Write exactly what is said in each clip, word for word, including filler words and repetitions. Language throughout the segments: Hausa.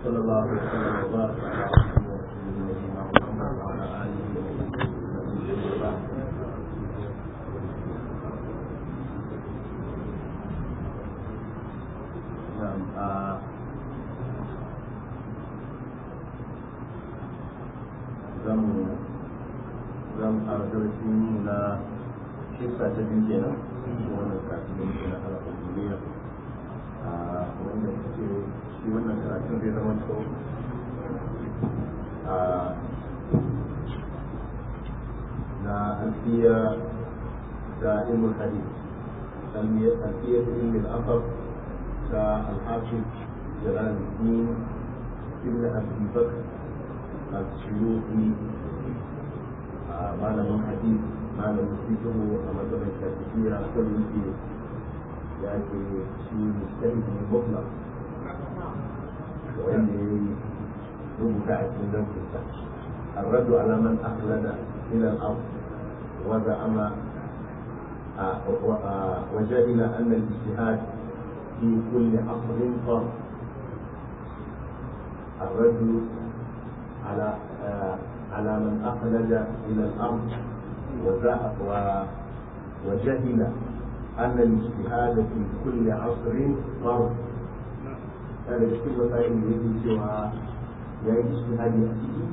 صلى الله عليه وسلم وبارك على رسوله نبينا محمد وعلى اله وصحبه وبعد. نعم زم زم أرسلتني kisa ta biyu kenan shi wannan karatun da muke na halakar duniya a wanda suke shi wannan karatun zai zama to a na alfiya da ilmul hadith alfiya da ilmul asar da alhafiz jalaluddin ibn abi bakr as-suyuti a malamin hadith malam fikihu a matsayin shafiya kan yake ya ke shi mustahid ne mutla wanda ya yi rubuta a cikin zanfinsa الرد على من أخلد إلى الأرض وزعم وجهل أن الاجتهاد في كل عصر فرض الرد على على من أخلد إلى الأرض وجهل أن الاجتهاد في كل عصر فرض. هذا كل مسائل التي سوى يا اجتهاد أساسي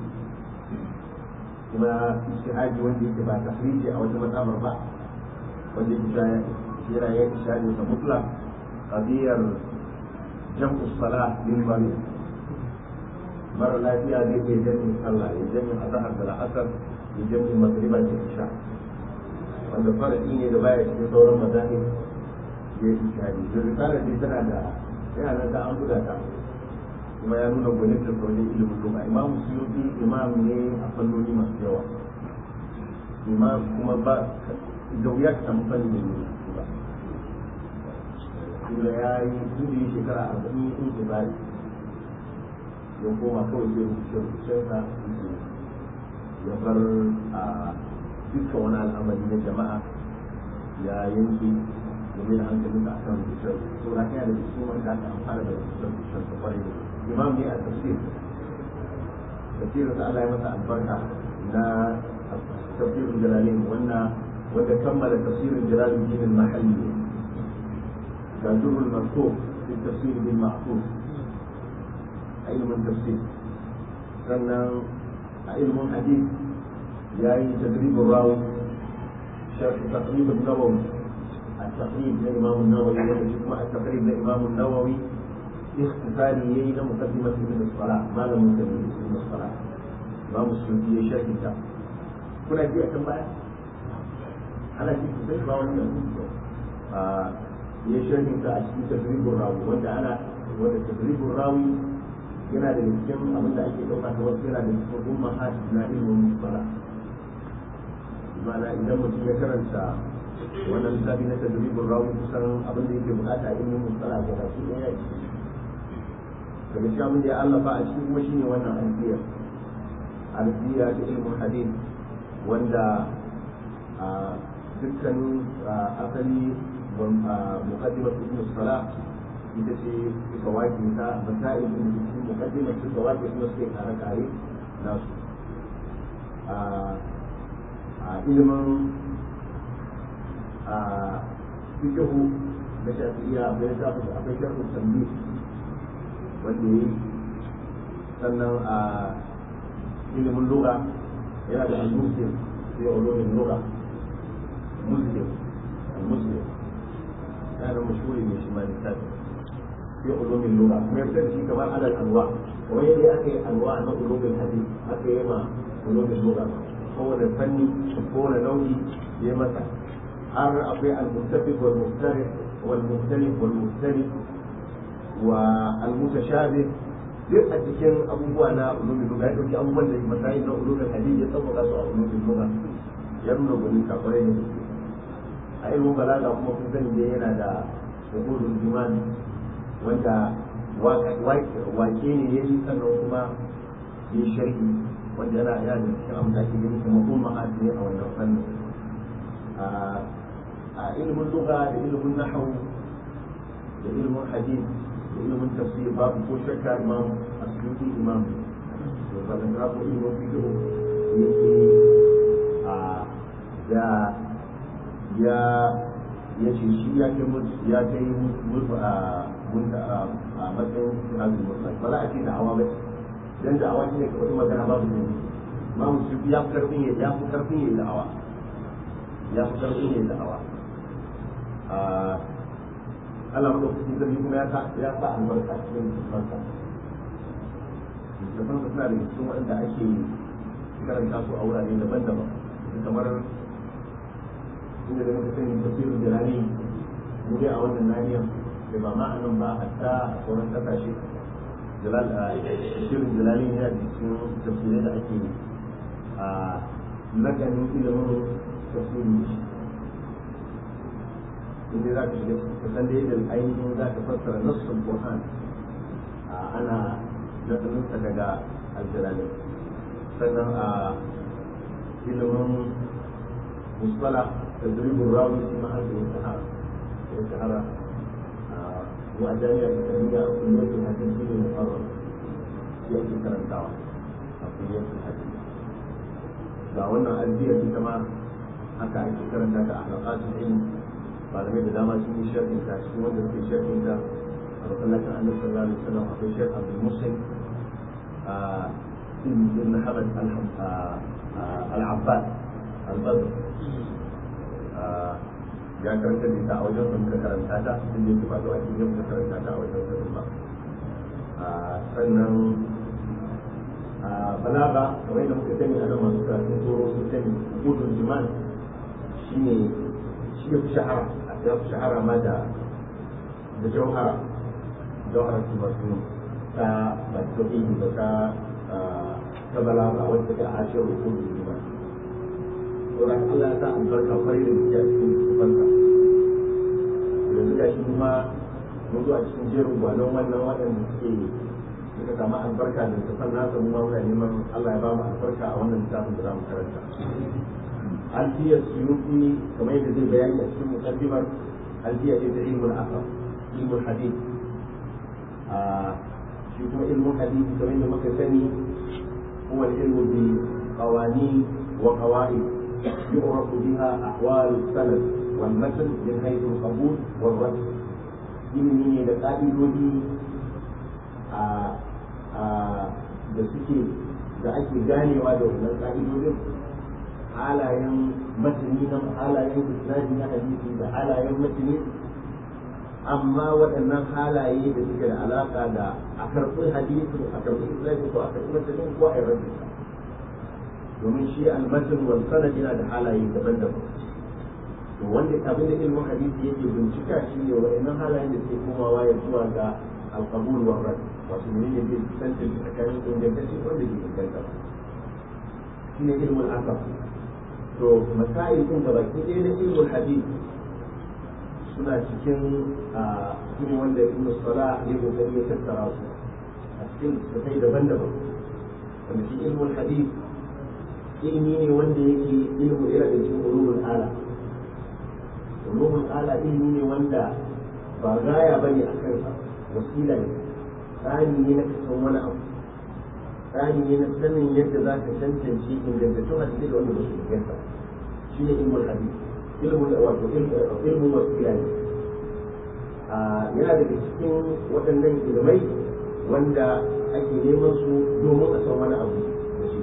وما اجتهاد وندي تبع تخريج أو تبع أمر بعض وندي بشاية سيرة يا اجتهاد مطلق قضية جمع الصلاة للمريض مرة لا فيها ذي جمع الصلاة جمع الظهر بالعصر جمع المغرب والعشاء wanda faradi ne da baya cikin sauran mazahib ya yi shahadi da risalar da tana da yana nan da an buga ta kuma ya nuna gwanin da sauran ilimin lugha imam suyuti imam ne a fannoni masu yawa imam kuma ba da wuya ka samu fanni da ne ba kuma ya yi tun da yi shekara arba'in in ke bari ya koma kawai zai rubuce rubucensa ya bar a dukkan wani al'amari na jama'a ya yanke domin hankalin da akan rubutar so na yana da cikin wanda aka amfana da rubutar rubutar da kwarai da imam ne a tafsir tafsirin da Allah ya masa albarka na tafsirin jalalin wanda wanda kammala tafsirin jalalin dinin mahalli ga durrul maktub fi tafsir bil mahfuz a ilmin tafsir sannan a ilmin hadith يعني تدريب الراوي شرح تقريب النووي التقريب للإمام النووي ويجمع التقريب للإمام النووي اختصاري إلى مقدمة من الصلاة ما له مقدمة من الصلاة إمام السيوطي شرح الكتاب كنا جاء كم بعد أنا في كتاب راوي يشرح الكتاب تدريب الراوي وأنت أنا وأنت تدريب الراوي yana da cikin abin da ake ɗauka ta wasu yana da cikin mahajji na ilimin musala mana idan mutum ya karanta wannan lissafi na tadribin rawu kusan abin da yake bukata a ilimin musala ga baki ɗaya ce daga cikin abin da ya allafa a cikin kuma shine wannan alfiya alfiya ta ilimin hadith wanda dukkanin asali muqaddimat ibn salah ita ce suka wake ta masail da cikin mukaddimar suka wake kuma suke kare kare nasu a ilimin a fiqhu da shafi'iyya akwai shafi akwai sharhu tambi wanda yi sannan a ilimin lugha yana da al-muslim sai ulumin lugha muslim al-muslim yana da mashhuri ne shi ma littafi في علوم اللغة ما يبتدئ كمان على الأنواع وهي أكي أنواع من علوم الحديث أكي يما علوم اللغة هو الفني هو النوعي يمسح أر أبي المتفق والمختلف والمختلف والمختلف والمتشابه يبقى تكين أبوه على علوم اللغة يقول أول مسائل علوم الحديث يطبق على علوم اللغة يمنع بنيك قريب علم بلاغة هم في سنة هنا دا يقول الجمال wanda wake ne ya yi sannan kuma ya yi sharhi wanda yana yana da cikin abin da ake gani kuma kuma ma'adi ne a wannan fannin a ilimin lugha da ilimin nahwu da ilimin hadith ilimin tafsir babu ko shakka imam asibiti imam to ballan na ko ilimin fiqh yake a ya ya ya ce shi ya kai ya kai mutu a a matsayin azumi mutlaq ba za a ce da hawa ba dan da hawa shine kawai magana babu ne imam asibiti ya fi karfin ya fi karfin ya da hawa ya fi karfin ya da hawa Allah madaukakin sarki kuma ya sa ya sa albarka cikin littafansa littafansa suna da cikin waɗanda ake karanta su a wurare daban-daban kamar inda da muka sani tafsirin jalali mu dai a wannan nahiyar da ba ma a nan ba hatta a sauran ƙasashe tafsirin jalali ne a cikin tafsirai da ake a lakanin ilimin tafsirin da shi inda za ka shiga kasan da yadda ainihin za ka fassara nassun Qur'an ana nasarinsa daga aljalalai sannan a ilimin musbala da zuribin rawi shi ma arzikin sahara ya shahara wa jami'a da tarbiyya a kulliyatul hadith ne muharram shi ake karantawa a kulliyatul hadith ga wannan aljiya ita ma haka ake karanta ta a halaqatul ilm malamai da dama sun yi sharhin ta cikin wanda suke sharhin ta a masallacin annabi sallallahu alaihi wasallam akwai shekh abdul muslim a ibn habad al-abbad al-badr ya karanta da ita a wajen da muka karanta ta inda yake faɗo a cikin muka karanta ta a wajen da ba sannan balaga kamar yadda muka sani a nan masu karatun tsoro sun sani gudun jiman shine shi ya fi shahara ya fi shahara ma da da jauhara jauhara su masu ta ba ta ihi ba ta ta balaga wacce ta hashiyar rukun da jima tsoron Allah ta albarka kwarai da gaske a cikin kufansa da suka shi kuma mun zo a cikin jerin gwanon wannan waɗanda suke suka samu albarka da tafan nasa mu ma muna neman Allah ya ba mu albarka a wannan littafin da za mu karanta alfiya suyuti kamar yadda zai bayani a cikin mukaddimar alfiya ce ta ilmul asar ilmul hadith shi kuma ilmul hadith kamar yadda muka sani huwa ilmu bi qawani wa qawaid yu'rafu biha ahwal sanad wal matn min haythu al-qabul wal rad ilmi ne da ka'idodi da suke da ake ganewa da wannan ka'idodin halayen matani na halayen isnadi na hadisi da halayen matani amma waɗannan halaye da suke da alaƙa da a karɓi hadisi a karɓi isnadi ko a karɓi matani ko a yi rabin domin shi almatin wal sanad yana da halaye daban-daban to wanda abin da ilmin hadisi yake bincika shi ne waɗannan halayen da suke komawa ya zuwa ga alqabul wal rad wato menene zai tantance tsakanin ingantacce wanda ke inganta shi ne ilmin asar to masail din da baki ɗaya na ilmul hadith suna cikin cikin wanda ibn Salah ya kokari ya tattara su a cikin sai daban-daban wanda shi ilmul hadith ilmi ne wanda yake ilmu ira da cikin ulumul ala ulumul ala ilmi ne wanda ba gaya bane akan sa wasila ne tsari ne na kasan wani abu tsari ne na sanin yadda za ka tantance ingantattun hadisi da wanda ba su inganta shi ne ilmul hadisi ilmul wato ilmul wasila ne yana daga cikin waɗannan ilmai wanda ake neman su domin a san wani abu da shi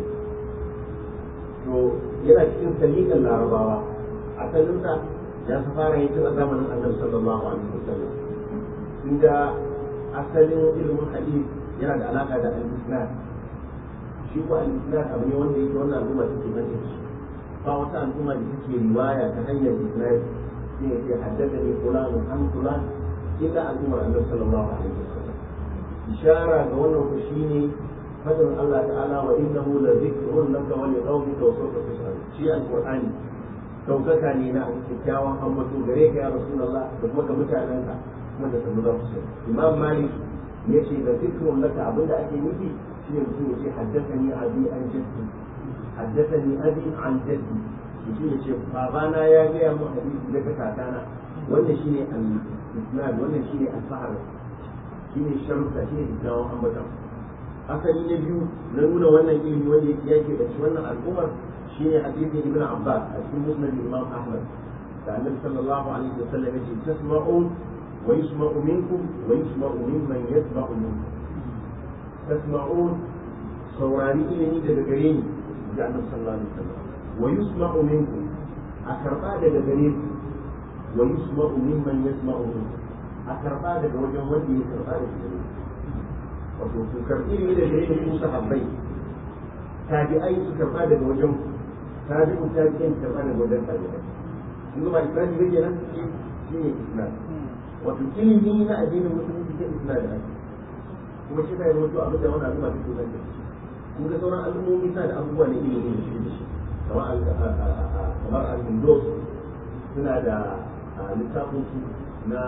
to yana cikin saliƙan larabawa asalinsa ya su fara yin a zamanin annabi sallallahu alaihi wasallam inda asalin ilmul hadisi yana da alaƙa da al-isnad shi ko al-isnad abu ne wanda yake wannan al'umma take banta shi ba wata al'umma da take riwaya ta hanyar isnad shi ne ke haddasa ne fulan an fulan illa al'ummar annabi sallallahu alaihi wasallam ishara ga wannan ku shine fadin Allah ta'ala wa innahu la dhikrun laka wa li qawmika wa sawfa tus'al shi al-qur'ani daukaka ne na kyakkyawan ambato gare ka ya rasulullah da kuma ga mutanenka kuma da sanu za su sani imam malik ya ce da dhikrun laka abinda ake nufi shine mutum ya ce haddathani abi an jaddi haddathani abi an jaddi shi ne ce babana ya gaya min hadisi daga kakana wannan shine al-isnad wannan shine al-fahr shine sharuɗa shine kyakkyawan ambatan asali na biyu na nuna wannan ilimi wanda yake da shi wannan al'ummar shine hadisin ibn Abbas a cikin musnad Imam Ahmad da Annabi sallallahu alaihi wasallam yace tasma'un wa yusma'u minkum wa yusma'u mimman yasma'u minkum tasma'un saurari ilimi daga gare ni da Annabi sallallahu alaihi wasallam wa yusma'u minkum a karba daga gare ku wa yusma'u mimman yasma'u minkum a karba daga wajen wanda ya karba daga gare ku wato su karbi ne da gare ku sahabbai tabi'ai su karba daga wajen ku tabi'u tabi'in karba daga wajen tabi'ai kun ga ba islami ba kenan shi ne islam wato ilimi na addinin musulunci ke islam da ake kuma shi bai mutu abin da wani al'umma take zan da shi kun ga sauran al'ummomi suna da abubuwa na ilimi da shi da shi kamar al-hindus suna da littafin su na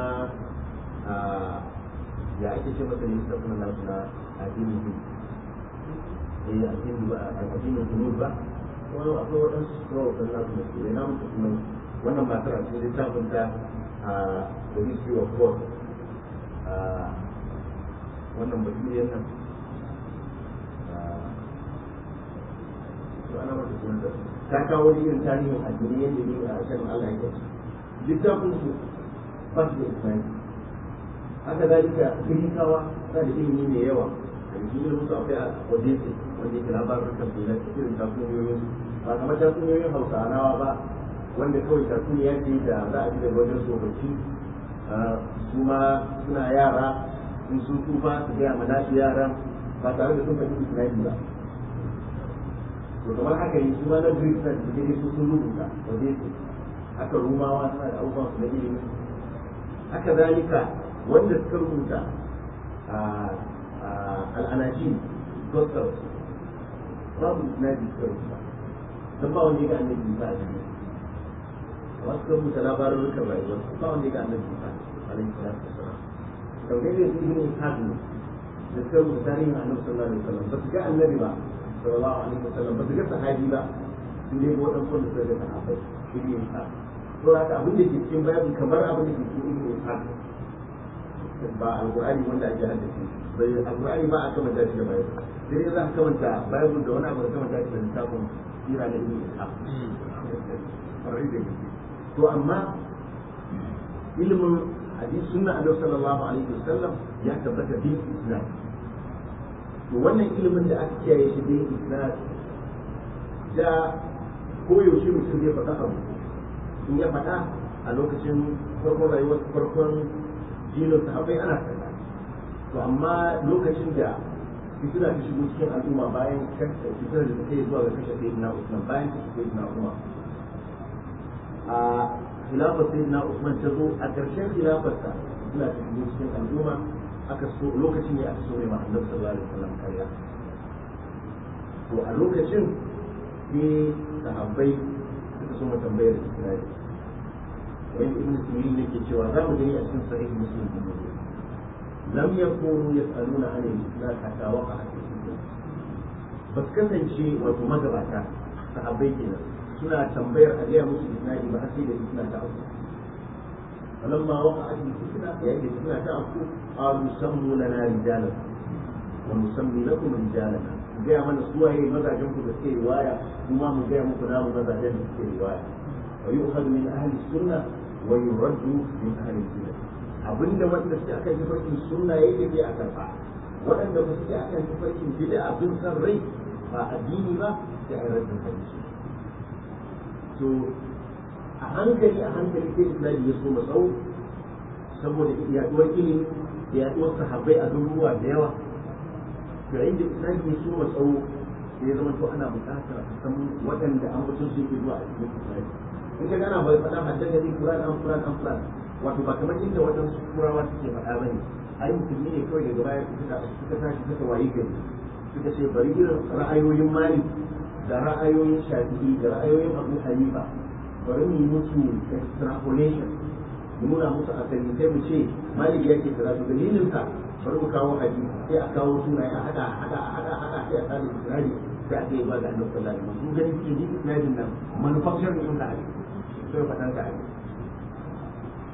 ya ake ce masa littafin na su na addinin su eh addinin su ba wani akwai waɗansu scroll ɗin nasu da su na mutu kuma wannan matar a cikin littafin ta the history of God wannan baturiyar nan ana mata sunan da ta kawo wani irin tarihin addini yadda ne a shan Allah ya ce littafin su ba su da ismail haka zalika girkawa ta da ilimi mai yawa a cikin ilimin su akwai a odese wanda yake labarin kafin na irin tatsuniyoyin ba kamar tatsuniyoyin hausawa ba wanda kawai tatsuniya ce da za a ji daga wajen tsofaffi su ma suna yara in sun tufa su gaya mana su yara ba tare da sun fahimci ismaili ba to kamar haka yi su ma na greek na da gare su sun rubuta waje su haka rumawa suna da abubuwan su na ilimi haka zalika wanda suka rubuta al'anajin gospel babu ismaili suka rubuta don ba wanda ya ga annabi ba a cikin wasu kan rubuta labarin rukar rayuwar ba wanda ya ga annabi Musa alaihi salatu wasalam sau da yake ibn Ishaq ne da suka rubuta tarihin annabi sallallahu alaihi wasallam ba su ga annabi ba sallallahu alaihi wasallam ba su ga sahabi ba sun dai ga waɗansu da suka ga sahabbai ibn Ishaq to haka abin da ke cikin bayan kamar abin da ke cikin ibn Ishaq ba alqur'ani wanda ake haddace bai alqur'ani ba a kamanta shi da bayan sai dai za ka kamanta bayan da wani abu da kamanta shi da littafin sira da ibn Ishaq to amma ilimin hadis sunna annabi sallallahu alaihi wasallam ya tabbata bil isnad to wannan ilimin da aka kiyaye shi bil isnad da koyaushe mutum zai faɗa abu in ya faɗa a lokacin farkon rayuwar farkon jilin sahabbai ana kalla to amma lokacin da fitina ta shigo cikin al'umma bayan fitinar da ta kai zuwa ga kashe sayyidina Usman bayan kashe sayyidina Umar a khilafar sayyidina Usman ta zo a ƙarshen khilafarsa suna cikin cikin al'umma aka so lokacin ne aka so ne ma Annabi sallallahu alaihi wasallam kariya to a lokacin ne sahabbai suka so mu tambayar Isra'il wani ibn Sirin ne ke cewa za mu gani a cikin sahih Muslim lam yakunu yas'aluna an al-islam hatta waqa'a al-islam bas kasance wato magabata sahabbai kenan suna tambayar a gaya musu isnadi ba har sai da suna ta abu falamma waqa'at al-fitna yayin da suna ta abu qalu sammu lana rijalan wa nusammi lakum rijalan gaya mana suwaye mazajen ku da suke riwaya kuma mu gaya muku namu mazajen da suke riwaya wa yu'khadhu min ahli sunnah wa yuraddu min ahli bid'ah abinda wanda suke akan tafarkin sunna yake ke a karba waɗanda ba suke akan tafarkin bid'a bin san rai ba addini ba sai a raddin hadisi to a hankali a hankali sai islami ya so matsau saboda yaduwar ilimi da yaduwar sahabbai a garuruwa da yawa yayin da islami ya so matsau sai ya zama to ana buƙatar a san waɗanda an mutum su ke zuwa a cikin islami in ka gana bai faɗa haddaka ne kuran an kuran an kuran wato ba kamar inda waɗansu turawa suke faɗa ba ne ai musulmi ne kawai daga baya suka tashi suka wayi gari suka ce bari irin ra'ayoyin malik da ra'ayoyin shafi'i da ra'ayoyin abu hanifa bari mu yi musu extrapolation mu nuna musu asali sai mu ce malik ya ce kaza to dalilin sa bari mu kawo hadisi sai a kawo sunaye a hada a hada a hada a hada sai a tsara isnadi sai a kai ba ga annabi sallallahu alaihi wasallam gani ke ji isnadin nan manufacturing din da hadisi sai faɗan ka hadisi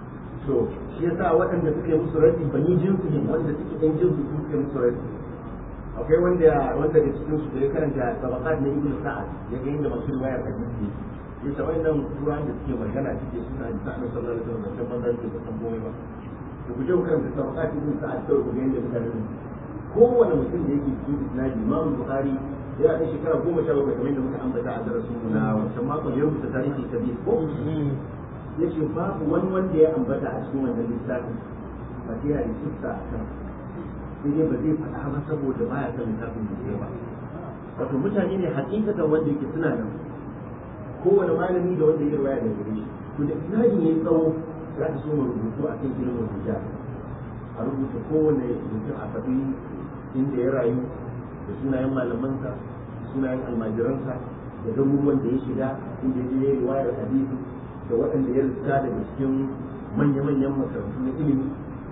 to shi yasa waɗanda suka yi musu raddi bani jinsu ne wanda suke ɗan jinsu su suka yi musu raddi akwai wanda wanda da cikin su da ya karanta tabaqat na ibnu sa'ad ya ga inda masu riwayar hadisi ya ce wannan turan da suke magana suke suna da sa'ad sallallahu alaihi wasallam da banzan ke san komai ba to ku je ku karanta tabaqat ibnu sa'ad kawai ku ga inda mutane kowane mutum da yake cikin isnadi imam bukhari ya da shekara goma sha bakwai kamar yadda muka ambata a darasin mu na wancan makon ya rubuta tarihi kabir ko ya ce babu wani wanda ya ambata a cikin wannan littafin ba sai ya yi kissa a kan sai dai ba zai faɗa ba saboda baya son littafin da ya ba wato mutane ne hakikatan wanda yake suna nan kowane malami da wanda ya riwaya da gare shi to da isnadin yayi tsawo za ka so mu rubutu a kan ilimin rijal a rubuta kowane mutum a faɗi inda ya rayu da sunayen malamansa da sunayen almajiransa da garuruwan da ya shiga inda ya yi riwayar hadisi da waɗanda ya rika daga cikin manya-manyan makarantu na ilimi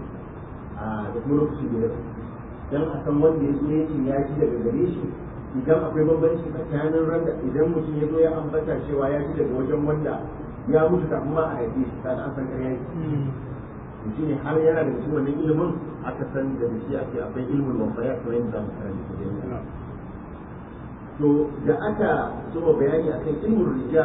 a da kuma lokacin da ya rasu dan a san wanda ya zo ya ce ya ji daga gare shi idan akwai bambanci tsakanin randa idan mutum ya zo ya ambata cewa ya ji daga wajen wanda ya mutu kafin ma a haife shi kana an san ƙarya yake shi ne har yana da cikin wannan ilimin aka san da shi ake akwai ilimin wafaya kamar yadda zamu karanta da to da aka soma bayani akan ilimin rijal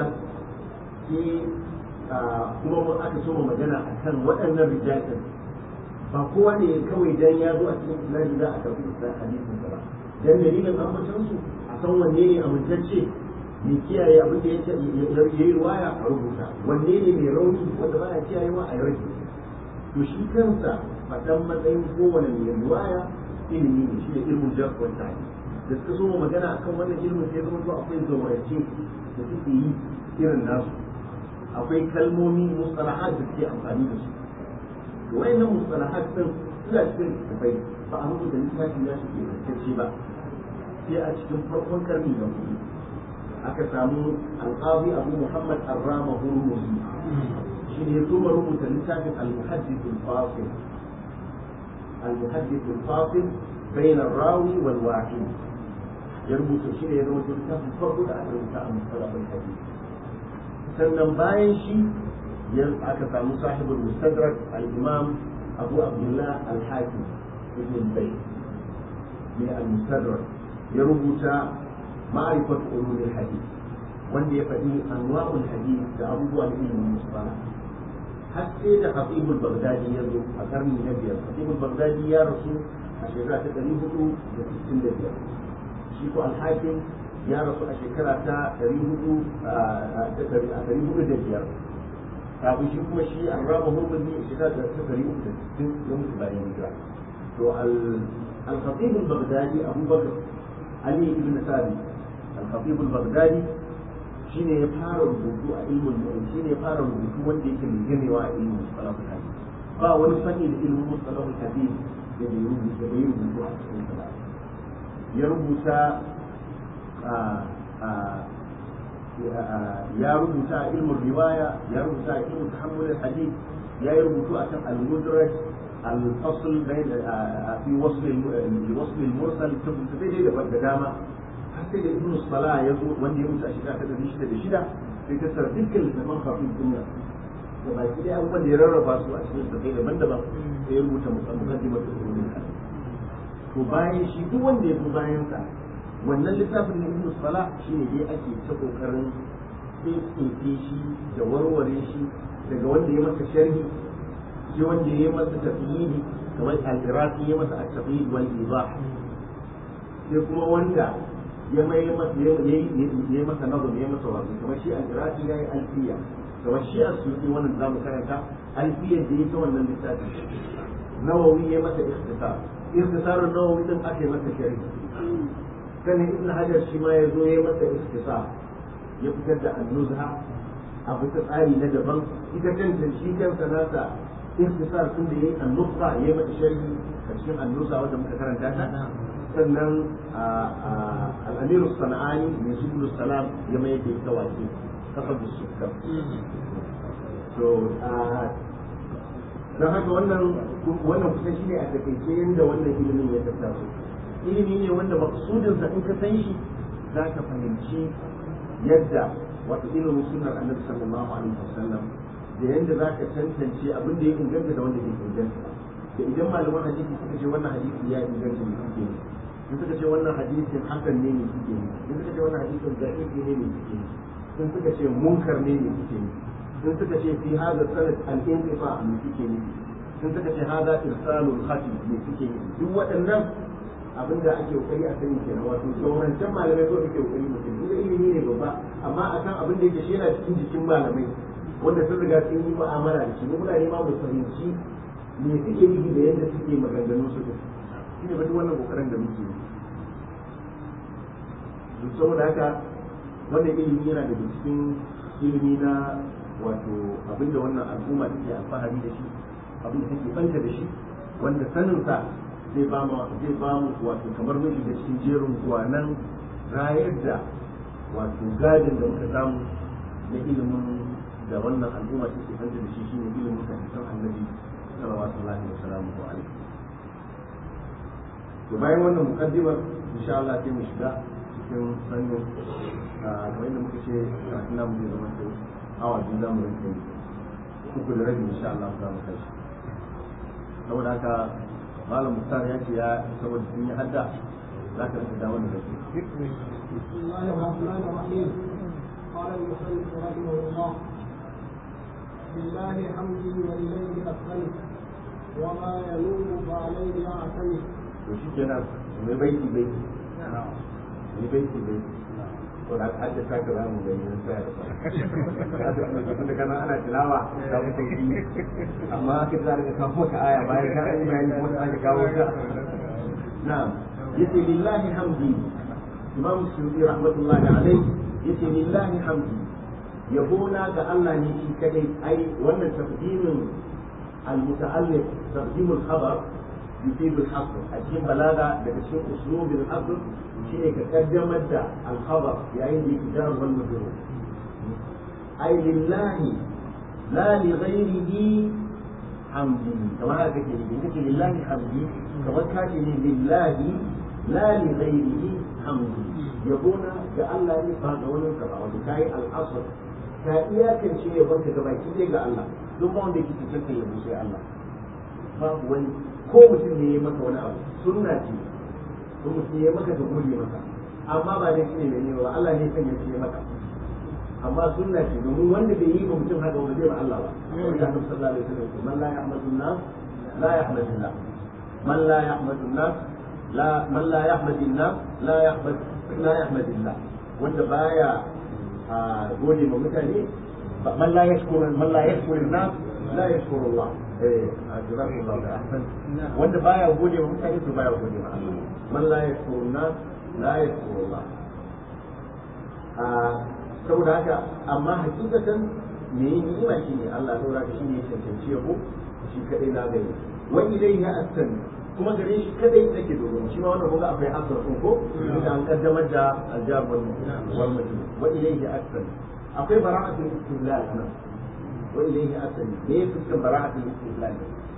sai kuma mun aka soma magana akan waɗannan rijal din ba kowa ne kawai dan ya zo a cikin islami za a karɓi hadisin sa ba dan dalilin ambatan su a san wanne ne amintacce mai kiyaye abin da ya yi ruwaya a rubuta wanne ne mai rauni wanda ba ya kiyayewa a yi rage to shi kansa faɗan matsayin kowane mai riwaya ilimi ne shi ne ilmin jarh wa ta'dil da suka so magana akan wannan ilmin sai zama to akwai zaurace da suke yi irin nasu akwai kalmomi mustalahat da suke amfani da su to wayannan mustalahat din suna cikin kafai ba a rubuta littafi na shi ke rantacce ba sai a cikin farkon karni na hudu aka samu alqazi abu muhammad arrama hurmuzi shi ne kuma rubuta littafin al-muhaddith al-fasil al-muhaddith al-fasil bain ar-rawi wal waqi ya rubuta shi ne ya zama littafin farko da aka rubuta a mustalah al-hadith sannan bayan shi ya aka samu sahibul mustadrak al-imam abu abdullah al-hakim ibn bayt ne al-mustadrak ya rubuta ma'rifat ulum al-hadith wanda ya faɗi anwa'ul hadith da abubuwa na ilimin mustalah har sai da Khatibul Baghdadi ya zo a karni na biyar. Khatibul Baghdadi ya rasu a shekara ta ɗari hudu da sittin da biyar. Shi ko Al-Hakim ya rasu a shekara ta ɗari hudu a ɗari hudu da biyar. Kafin shi kuma shi Ar-Rama Hurmuzi a shekara ta ɗari uku da sittin ya mutu bayan hijira. To Al-Khatibul Baghdadi Abu Bakr Ali ibn Sabi Al-Khatibul Baghdadi shi ne ya fara rubutu a ilmin mu'in shi ne ya fara rubutu wanda yake mai ganewa a ilmin mustalahul hadith ba wani fanni da ilmin mustalahul hadith da bai rubuta da bai rubutu a cikin sa ya rubuta ya rubuta ilmin riwaya ya rubuta ilmin tahammul hadith ya yi rubutu a kan al-mudraj al-fasl bain fi wasl al-wasl al-mursal tabbata da dama sai da ibn Salah ya zo wanda ya mutu a shekara ta ɗari shida da shida sai ta tsara dukkan littafin kafin duniya da baki dai abubuwan da ya rarraba su a cikin sakai daban-daban sai ya rubuta muqaddimar da ulumul hadith to bayan shi duk wanda ya zo bayan sa wannan littafin na ibn Salah shine dai ake ta kokarin tsinke shi da warware shi daga wanda ya masa sharhi sai wanda ya masa tafsiri kamar al-Iraqi ya masa at-tafsir wal idah sai kuma wanda ya mai masa ya masa nazar ya masa wasu kamar shi al-Iraqi yayi alfiya kamar shi as-Suyuti wannan da zamu karanta alfiyar da yake wannan littafi Nawawi ya masa ikhtisar ikhtisar an-Nawawi din ake masa sharhi kan Ibn Hajar shi ma ya zo ya masa ikhtisar ya fitar da an-Nuzha a bisa tsari na daban ita kanta shi kansa nasa ikhtisar din da yayi an-Nuzha ya masa sharhi a cikin an-Nuzha wanda muka karanta ta sannan al'amiru sana'ani mai subulu salam ya mai da ita wace kasar da sukar to don haka wannan wannan kusan shi ne a takaice yadda wannan ilimin ya tattaso ilimi ne wanda maksudinsa in ka san shi za ka fahimci yadda wata ilimin sunnar annabi sallallahu alaihi wasallam da yadda za ka tantance abin da ya inganta da wanda bai inganta ba da idan malaman hadisi suka ce wannan hadisi ya inganta ne suke ne in suka ce wannan hadisin hasan ne ne suke ne in suka ce wannan hadisin da'ifi ne ne suke ne in suka ce munkar ne ne suke ne in suka ce fi hada sanad al-inqifa ne suke ne in suka ce hada irsalul khafi ne suke ne duk waɗannan abin da ake kokari a sani kenan wato saurancan malamai ko ake kokari mutum duk ilimi ne babba amma akan abin da yake shi yana cikin jikin malamai wanda sun riga sun yi mu'amala da shi mu muna nema mu fahimci me suke yi da yadda suke maganganun su shi ne duk wannan kokarin da muke yi saboda haka wannan ilimi yana da cikin ilimi na wato abin da wannan al'umma take alfahari da shi abin da take banta da shi wanda sanin sa zai ba mu zai ba mu wato kamar mun da cikin jerin gwanan rayar da wato gadin da muka samu na ilimin da wannan al'umma take fanta da shi shine ilimin hadisan annabi sallallahu alaihi wasallam to bayan wannan mukaddimar insha Allah sai mu shiga cikin sannin kamar yadda muka ce ina mu zai zama sai awa biyu za mu rinka yi uku da rabi insha Allah za mu kai saboda haka malam Muktar ya ce ya saboda sun yi hadda za ka rika dawo da shi bismillahir rahmanir rahim qala al-musannif rahimahullah billahi hamdi wa ilayhi asqani wa ma yalumu fa alayhi a'tani to shi kenan mai baiti baiti mai baiti baiti ko da hadda ta ga mu gani nan sai da da kana ana tilawa da mu sauki amma aka tsara da kawo ka aya bayan ka yi bayani kuma da aka kawo ta na'am yace lillahi hamdi imam suyuti rahmatullahi alayhi yace lillahi hamdi yabona ga Allah ne shi kadai ai wannan tafdimin al-muta'alliq tafdimul khabar يفيد الحصر الجيم بلاغة بتشوف أسلوب الحصر شيء كترجم الخبر يعني الكتاب والمجرور أي لله لا لغيره حمدي كما هذا كتير لله حمدي كما كاتب لله لا لغيره حمدي يكون كألا يفعل ولا كذا وكاي الحصر كأياك شيء يبغى كذا كذا الله ثم عندك تسكت يبغى الله فهو ko mutum ne ya maka wani abu sunna ce ko mutum ya maka da gode maka amma ba dai shine mai ne ba Allah ne kan ya maka amma sunna ce domin wanda bai yi ba mutum haka wanda zai ba Allah ba wanda Annabi sallallahu alaihi wasallam man la yahmadu nas la yahmadu Allah man la yahmadu nas la man la yahmadu nas la yahmad la yahmadu Allah wanda baya gode ma mutane man la yashkuru man la yashkuru nas la yashkuru Allah eh jazakumullahu khairan wanda baya gode wa mutane to baya gode wa Allah man la yashkuru nas la yashkuru Allah ah saboda haka amma hakikatan me yi ni'ima shine Allah saboda shi ne tantance yabo shi kadai na gani wa ilayhi astan kuma gare shi kadai take dogaro shi ma wannan kuma akwai asar din ko da an kaddamar da aljab wal wal majnun wa ilayhi astan akwai bara'atul istidlal nan وإليه أسن ليه تسكن براعة الاستدلال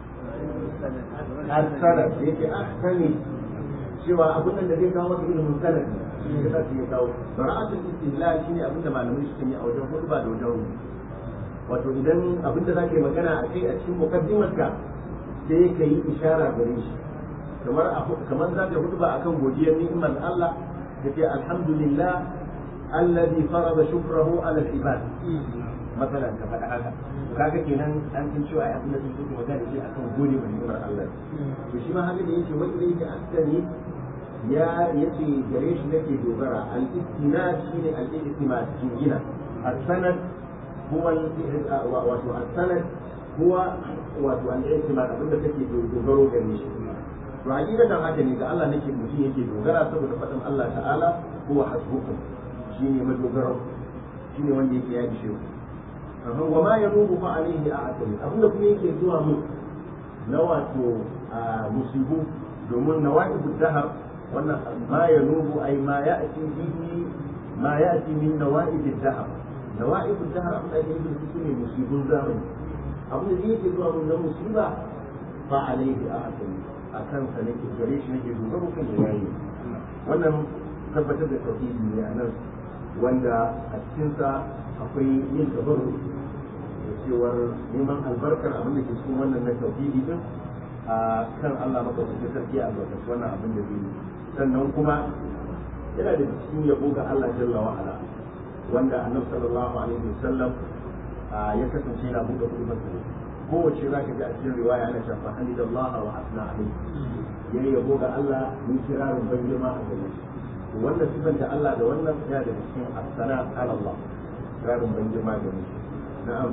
السند يجي أحسن سوى أبونا الذي كان وقت إلى مستند كذا سيكاو براعة الاستدلال شيني أبونا ما نمشي سني أو جوه خطبة أو جوه wato idan abin da zaka yi magana a kai a cikin mukaddimarka sai ka yi ishara gare shi kamar kamar zaka hutuba akan godiyar ni'imar Allah da ke alhamdulillah alladhi farada shukrahu ala al-ibad مثلا كفاءة هذا kaga kenan an san cewa ai abin da sun kuma magana shi akan gode wa ni'imar Allah to shi ma haka da yake wani da yake asali ya yace gare shi nake dogara al-istinad shine al-istimad jingina as-sanad huwa wato as-sanad huwa wato al-istimad abinda kake dogaro gare shi to hakikatan haka ne ga Allah nake mutum yake dogara saboda fadin Allah ta'ala huwa hasbukum shine madogaro shine wanda yake ya bishe wa ma yanubu fa alayhi a'tani abinda kuma yake zuwa mu na wato musibu domin nawaibu dahar wannan ma yanubu ay ma ya'ti bihi ma ya'ti min nawaib dahar nawaib dahar abin da yake su ne musibun zamani abin da yake zuwa mu na musiba fa alayhi a'tani akan sa nake gare shi nake dogaro kan yayi wannan tabbatar da tauhidi ne a nan wanda a cikinsa akwai yin tabarru da cewar neman albarkar abin da ke cikin wannan na tauhidi din a kan Allah maka su sarki a albarkaci wannan abin da zai yi sannan kuma yana da cikin yabo ga Allah jalla wa ala wanda annabi sallallahu alaihi wasallam ya kasance yana buɗe kuɗin sa kowace za ka ji a cikin riwaya ana shafa hamidallah wa asna alaihi yayi yabo ga Allah mun kirarin ban girma a gare shi wannan sifan da Allah da wannan ya da cikin as-sana ala Allah kirarin ban girma ga shi na'am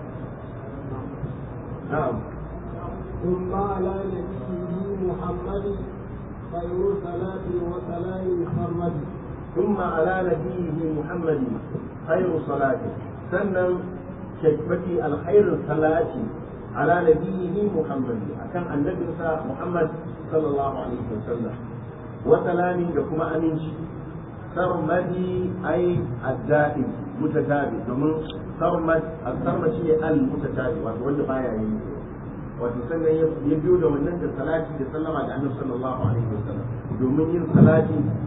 na'am ثم على نبيه محمد خير صلاة وسلام محمد ثم على نبيه محمد خير صلاة سنن شكبتي الخير الصلاة على نبيه محمد كان النبي محمد صلى الله عليه وسلم وسلام لكم أمينش سرمدي أي الدائم متتابع ومن سرمد السرمد شيء المتتابع وتولد بايا وتسنى يبيو من نجد الصلاة تسلم على النبي صلى الله عليه وسلم ومن صلاة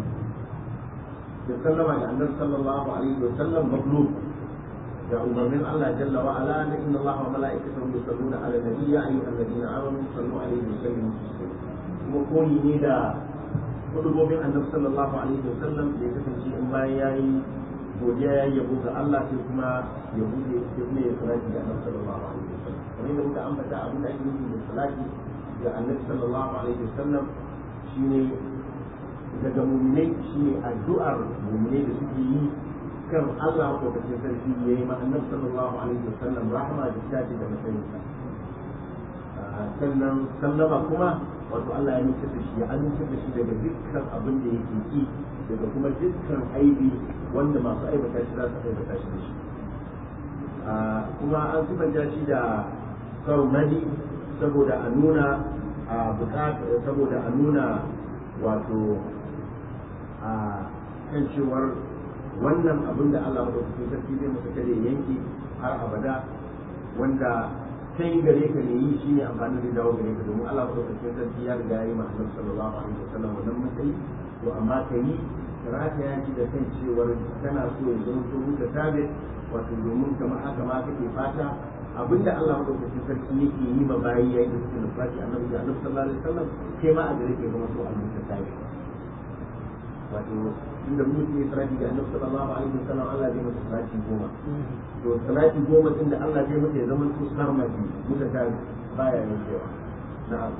تسلم على النبي صلى الله عليه وسلم مطلوب يا أمر من الله جل وعلا إن الله وملائكته يصلون على النبي يا أيها الذين آمنوا صلوا عليه وسلموا تسليما وكوني نيدا قلوب من النبي صلى الله عليه وسلم ليكن شيء ما ياي godiya ya yabo ga Allah sai kuma ya bude sai kuma ya salati ga Annabi sallallahu alaihi wasallam kamar yadda muka ambata abin da ake nufi da salati ga Annabi sallallahu alaihi wasallam shine daga mu'minai shine addu'ar mu'minai da suke yi kan Allah ko kace sarki yayi ma Annabi sallallahu alaihi wasallam rahama da tafi da matsayinsa sannan sallama kuma wato Allah ya nufi da shi ya amince da shi daga dukkan abin da yake ki daga kuma dukkan aibi wanda masu aibata shi za su aibata shi da shi kuma an sifanta shi da sarmadi saboda a nuna a bukata saboda a nuna wato a kan cewar wannan abin da Allah madaukakin sarki zai masa kare yanki har abada wanda kai gare ka ne yi shi ne amfani da dawo gare ka domin Allah madaukakin sarki ya riga ya yi ma Annabi sallallahu alaihi wasallam wannan matsayi to amma ka yi rata ya ji da kan cewar kana so ya zama to muka tabe wato domin kamar haka ma kake fata abinda Allah madaukakin sarki yake yi ma bayi yayin da suke nufaci Annabi da Annabi sallallahu alaihi wasallam kai ma a gare ka zama to al-muka tabe wato inda mutum ya sarki da Annabi sallallahu alaihi wasallam Allah zai masa salati goma to salati goma din da Allah zai masa ya zama to sarmati muka tabe baya yin cewa na'am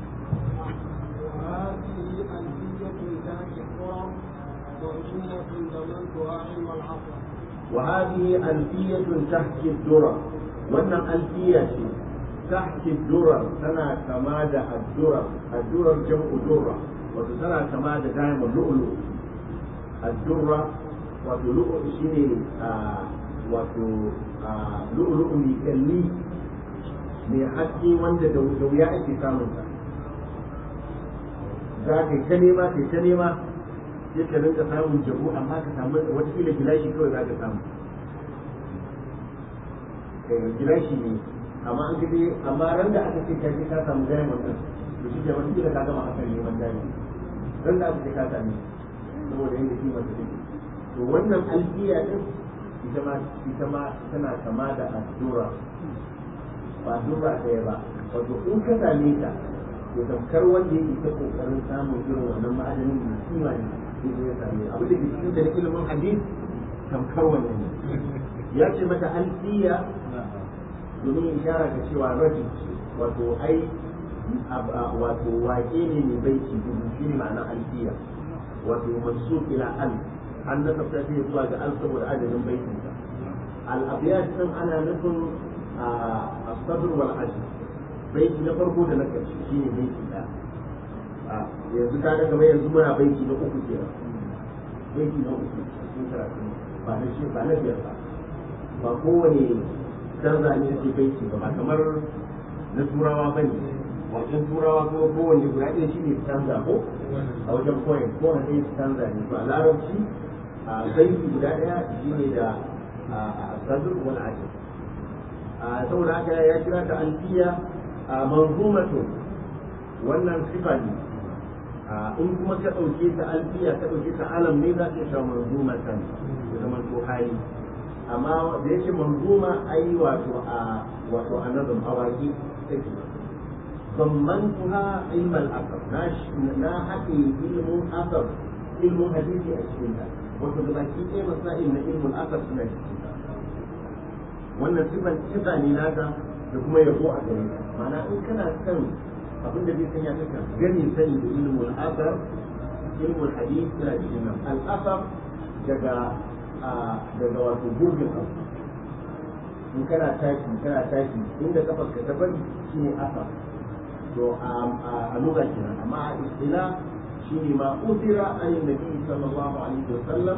وهذه ألفية تحكي الدرر وأن ألفية تحكي الدرر سنة كمادة الدرر الدرر جمع درة وسنة كمادة دائما اللؤلؤ الدرة وتلؤلؤ شيني وتلؤلؤ ميكلي mai haske wanda da wuya ake samun sa za ka ta nema ka ta nema sai ka rinka samun jabu amma ka samu wata kila gilashi kawai za ka samu gilashi ne amma an kaje amma ran da aka ce kai ka samu diamond din to shi ke wata kila ka gama akan neman diamond ran da aka ce ka sami saboda yadda kima ta take to wannan alfiya din ita ma ita ma tana kama da addura ba durra ɗaya ba wato in ka same ta to tamkar wanda yake ta kokarin samun irin wannan ma'adanin da kima ne sai ya same abin da ke cikin da ilimin hadis tamkar wannan ne ya ce mata alfiya domin ishara ga cewa rajin wato ai wato waƙe ne mai baiti dubu shi ne ma'ana alfiya wato mansub ila al an nasabta shi zuwa ga al saboda adadin baitinsa al-abiyat din ana nufin الصبر والعجز baiti na farko da na ƙarshe shi ne baiti ɗaya yanzu ka ga kamar yanzu muna baiti na uku kenan baiti na uku cikin karatu ba na shi ba na biyar ba ba kowane canza ne ake baiti ba ba kamar na turawa ba ne wajen turawa kuma kowane guda ɗaya shi ne canza ko a wajen koyin kowane ɗaya canza ne to a larabci a baiti guda ɗaya shi ne da sabr wal ajr saboda haka ya kira ta alfiya a manzumatu wannan sifa ne in kuma ka ɗauke ta alfiya ka ɗauke ta alam ne za ka sha manzumatan ya zama to hali amma da yake manzuma ai wato a wato a nazam awaki take ضمنتها علم الاثر لا حكي علم اثر علم حديثي اشكلها وتبقي ايه مسائل من علم الاثر سنه wannan sifan sifa ne naka da kuma yabo a gare ka ma'ana in kana son abin da zai sanya ka gani sani da ilmul athar ilmul hadith da ilmul al-athar daga daga wato gurbin abu in kana tashi kana tashi inda kafar ka ta bari shine athar to a lugha kenan amma a istila shine ma utira an nabi sallallahu alaihi wasallam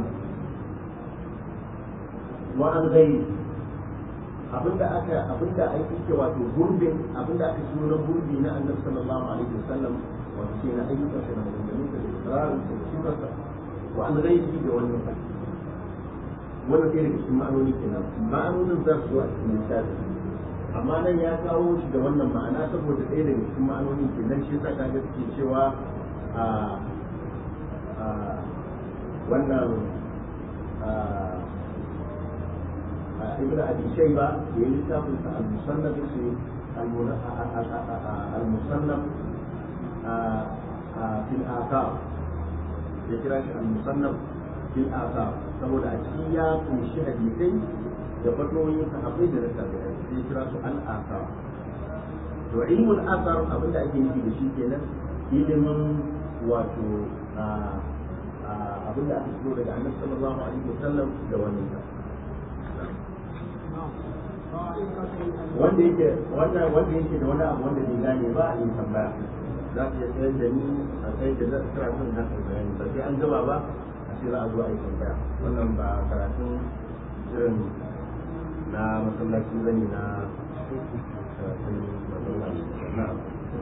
wa an ghairi abinda aka abinda ai yake wato gurbin abinda aka shi na gurbi na annabi sallallahu alaihi wasallam wato shi na ayyukan sa da maganganun sa da ikrarin sa da sifarsa wa an ghairi da wannan fa wannan sai daga cikin ma'anoni kenan ma'anonin za su zo a cikin littafi amma nan ya kawo shi da wannan ma'ana saboda ɗaya daga cikin ma'anonin kenan shi yasa kaga suke cewa a wannan ابن ابي شيبه يلتقط المصنف في المصنف في الاثار يكراش المصنف في الاثار saboda a cikin ya kunshi hadisai da fatoyin sahabbai da tabi'ai sai kira su al-athar to ilmul athar abinda ake nufi da shi kenan ilimin wato abinda aka fito daga annabi sallallahu alaihi wasallam da wannan wanda yake wannan wanda yake da wani abu wanda bai gane ba a yi tambaya za su iya tsayar da ni a kai da za su kira sun na bayani ba sai an gaba ba a ce za a zo a yi tambaya wannan ba karatun irin na masallaci zane na karatun masallaci na'am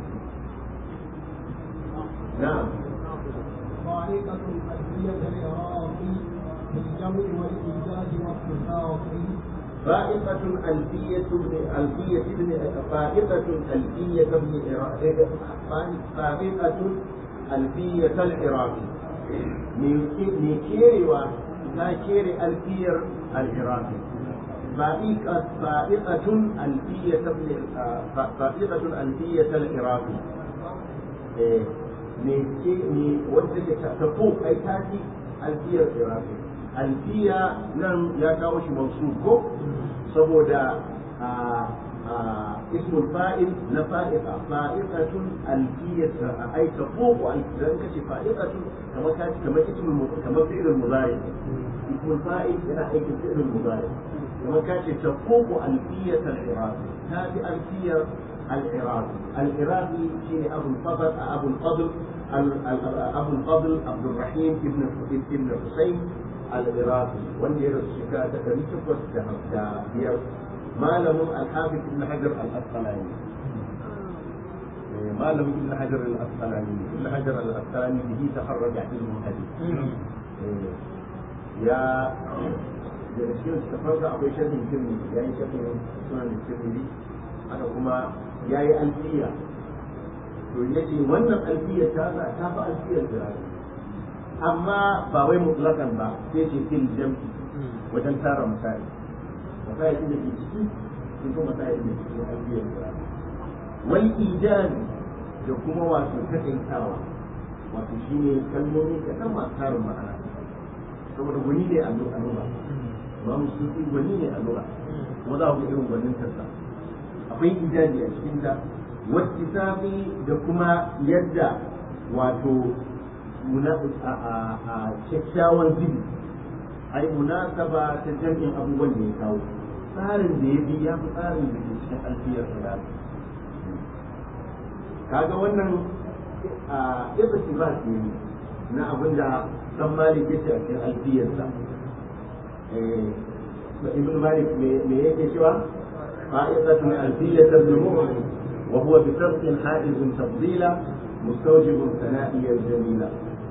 na'am طريقة أدوية العراقي في الجمع والإيجاد والتصافي فائقة ألفية ألفية ابن فائقة ألفية ابن فائقة ألفية العراقي نيكيري وناكيري ألفية العراقي فائقة فائقة ألفية ابن فائقة ألفية العراقي نيكيري وجدت تفوق أي تاتي ألفية العراقي alfiya nan ya kawo shi mansub ko saboda ismul fa'il na fa'iqa fa'iqatun alfiyatu ay tafuqu alfiyan kace fa'iqatun kamar kace kamar ismul kamar fi'il mudari ismul fa'il yana aikin fi'il mudari kamar kace tafuqu alfiyat al-iraq hadi alfiyar al-iraq al-iraq shine abu al-fadl abu al-fadl abu al-fadl abd الرحيم ابن ابن حسين العراقي وندي الشكاة تكريت فسد هي ما له الحافظ ابن حجر الأسقلاني ما له ابن حجر الأسقلاني ابن حجر الأسقلاني به تخرج علم الحديث يا جلسين استفرد أبو شيخ الترمذي يعني شيخ سنن الترمذي أنا كما ياي ألفية ويجي wannan alfiyar ta ta fa alfiyar jirani amma ba wai mutlakan ba sai ce fil jam'i wajen tara misali misali da ke ciki sun kuma misali da ke cikin alfiyar jirani wal ijani da kuma wato takaitawa wato shine kalmomi kaɗan masu tarin ma'ana saboda gwani ne a lura ba mu sun gwani ne a lura kuma za ku irin gwanin tasa akwai ijani a cikinta wattisafi da kuma yadda wato kyakkyawan zibi ai munasaba ta jami'in abubuwan da ya kawo tsarin da ya bi ya fi tsarin da ke cikin alfiyar da kaga wannan yadda su ba su yi na abin da dan malik yake a cikin alfiyarsa ibn malik me yake cewa fa'idatun alfiyatan bi وهو بفرق حائز تفضيلا مستوجب ثنائي الجميلة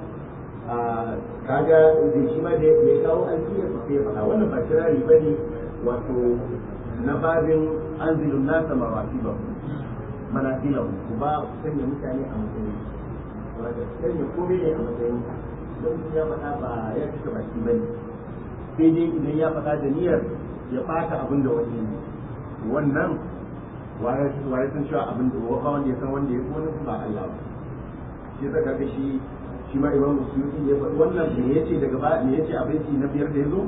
kaga da shi ma da ya kawo alfiyar su sai faɗa wannan ba kirari ba ne wato na babin anzilun nasa maratiba manazila ku ba sanya mutane a matsayin wanda sanya komai ne a matsayin don ya faɗa ba ya kashe baki ba ne sai dai idan ya faɗa da niyyar ya ɓata abin da wani ne wannan waye sun cewa abin da wa wanda ya san wanda ya kone ba Allah ba shi zaka ga shi shi ma Imam Suyuti ya faɗi wannan me yace daga ba me yace abinci na biyar da yazo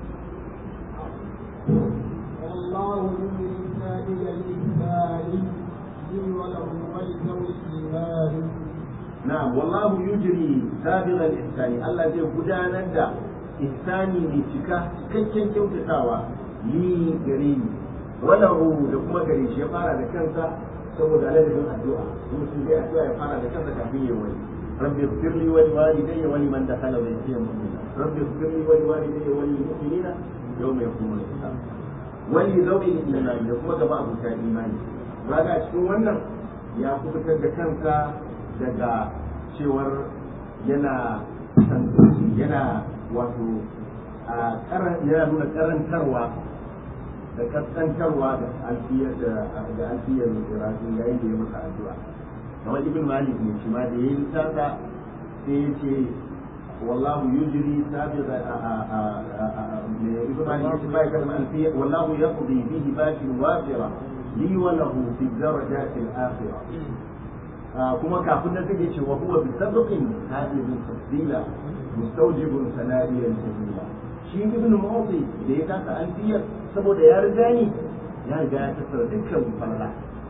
والله للإنسان الإنسان وله ولده الإيمان نعم والله يجري سابغ الإحسان الله زي gudanar da ihsani ne cika cikakken kyautatawa li gare ni walahu da kuma gare shi ya fara da kansa saboda ladabin addu'a mutum zai addu'a ya fara da kansa kafin ya wani rabbi ighfirli wa liwalidayya wa liman dakhala baytiya mu'mina rabbi ighfirli wa liwalidayya wa lil mu'minina yawma yaqumul hisab wali zawi imani da kuma gaba abuta imani raga cikin wannan ya kubutar da kansa daga cewar yana yana wato a yana nuna karantarwa da kaskantarwa da alfiyar da alfiyar iraki yayin da ya masa addu'a kamar ibn malik ne shi ma da yayin tsaka sai ya ce wallahu yujri sabiqa ibn malik ya ce bai kalmar alfiyar wallahu yaqdi bihi bashin wafira li wa lahu fi darajati al-akhirah kuma kafin nan take ce wa huwa bi sabqin hadhihi tafdila mustawjibun sanadiyan jamila shi ibn mawdi da ya kasa alfiyar saboda ya riga ni ya riga ya tattara dukkan falala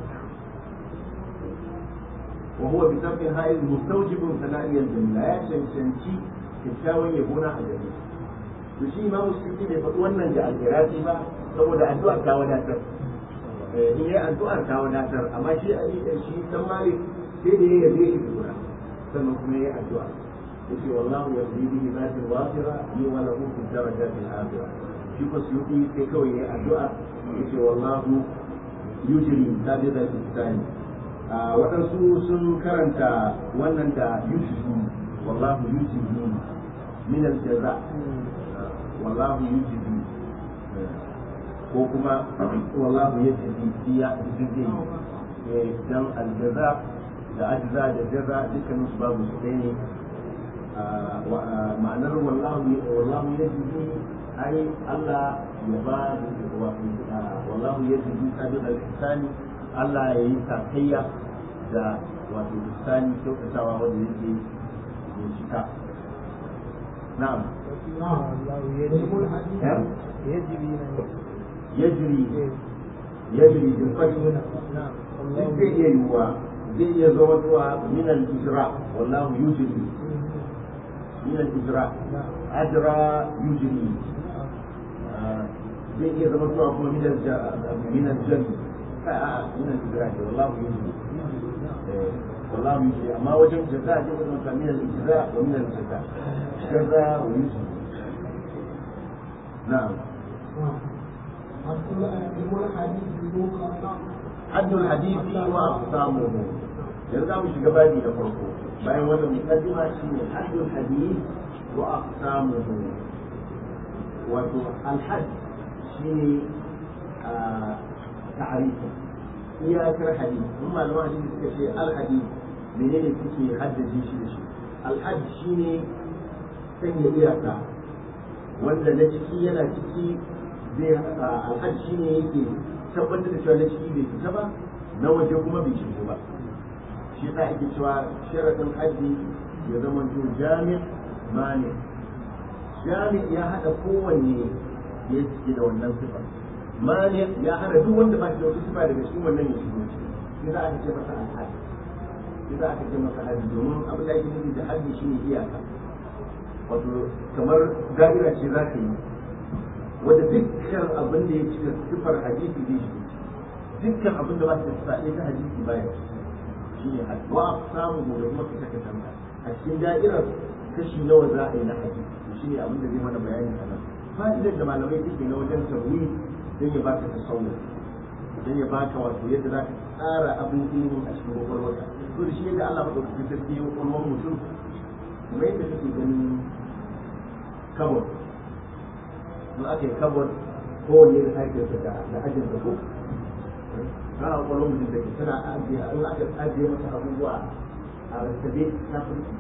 wa huwa bi sabqin hadhihi mustawjibun sanadiyan jamila ya cancanci kyakkyawan yabo na ajami to shi imamu suyuti bai faɗi wannan da alkirati ba saboda addu'ar ta wadatar in yi addu'ar ta wadatar amma shi shi dan malik sai da ya yabe shi da sannan kuma ya yi addu'a yace wallahu yaqdi bihi zati al-wasira li wa lahu fi darajati al-akhirah shi ko suyuti sai kawai ya yi addu'a yace wallahu yujri sabida al-ihsani waɗansu sun karanta wannan da yujri wallahu yujri min al-jaza wallahu yujri ko kuma wallahu yajzi fiya yujri dan al-jaza da ajza da jaza dukkanin su babu su ɗaya ne ma'anar wallahu wallahu yajzi ai Allah ya ba wallahu yajzi sabi al-ihsani Allah ya yi sakayya da wato ihsani kyautatawa wanda yake ya shika na'am yajri yajri bil fath na'am zai iya yiwuwa zai iya zama zuwa min al-ijra wallahu yujri min al-ijra ajra yujri zai iya zama zuwa kuma min min al-jami a min al-ijra wallahu yujri wallahu yujri amma wajen jaza zai zama min al-ijra wa min al-jaza jaza wa yujri na'am حد الحديث وأقسامه يرجع مش جبادي لفرقه باين ولا مقدمة شيء حد الحديث وأقسامه والحد شيء آه تعريفه إياك الحديث ثم لو حديث كشيء الحديث منين تكي حد شيء شيء الحد شيء سنة إياك wanda na ciki yana ciki zai alhaji shine yake tabbatar da cewa na ciki bai fita ba na waje kuma bai shigo ba shi ta ake cewa sharadin haji ya zama to jami' mani jami' ya hada kowanne ya cike da wannan sifa mani ya hada duk wanda ba shi da wata sifa daga cikin wannan ya shigo shi za a ce masa alhaji shi za a ce masa haji domin abin da ake nufi da haji shine iyaka wato kamar da'ira ce za ka yi wadda dukkan abin da ya cika sifar hadisi zai shi dukkan abin da ba su da ta hadisi baya shi ne wa samu da kuma fita ka tanta a cikin da'irar kashi nawa za a yi na hadisi shi ne abin da zai mana bayani a nan fa'idar da malamai suke na wajen tarwi don ya baka tasawur don ya baka wato yadda za ka tsara abin ilimin a cikin kwakwalwarka to da shi yadda Allah madaukakin sarki ya kwakwalwar mutum kuma yadda kake ganin kabur in aka yi kabur kowanne da haifiyarsa da da ajin da ko na kwakwalwar mutum da ke tana ajiye in aka ajiye masa abubuwa a rasabe ta furci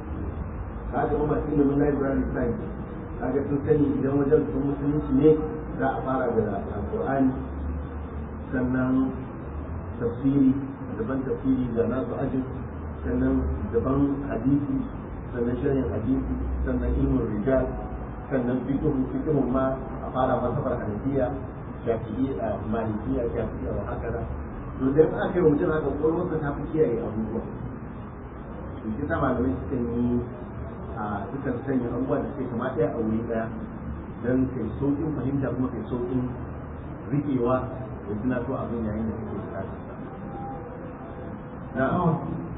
ka ga masu ilimin library science kaga sun sani idan wajen sun musulunci ne za a fara da alqur'ani sannan tafsiri daban tafsiri da nasu ajin sannan daban hadisi sannan sharhin hadisi sannan ilmin rijal sannan fiqhun fiqhun ma a fara masabar hanafiya shafi'iyya malikiyya shafi'iyya wa haka da to dan aka yi mutum haka kwalwarsa ta fi kiyaye abubuwa to shi ta malamai sukan yi a sukan sanya abubuwa da suke kama ɗaya a wuri ɗaya don kai sauƙin fahimta kuma kai sauƙin riƙewa da suna so abin yayin da suke bukata na'am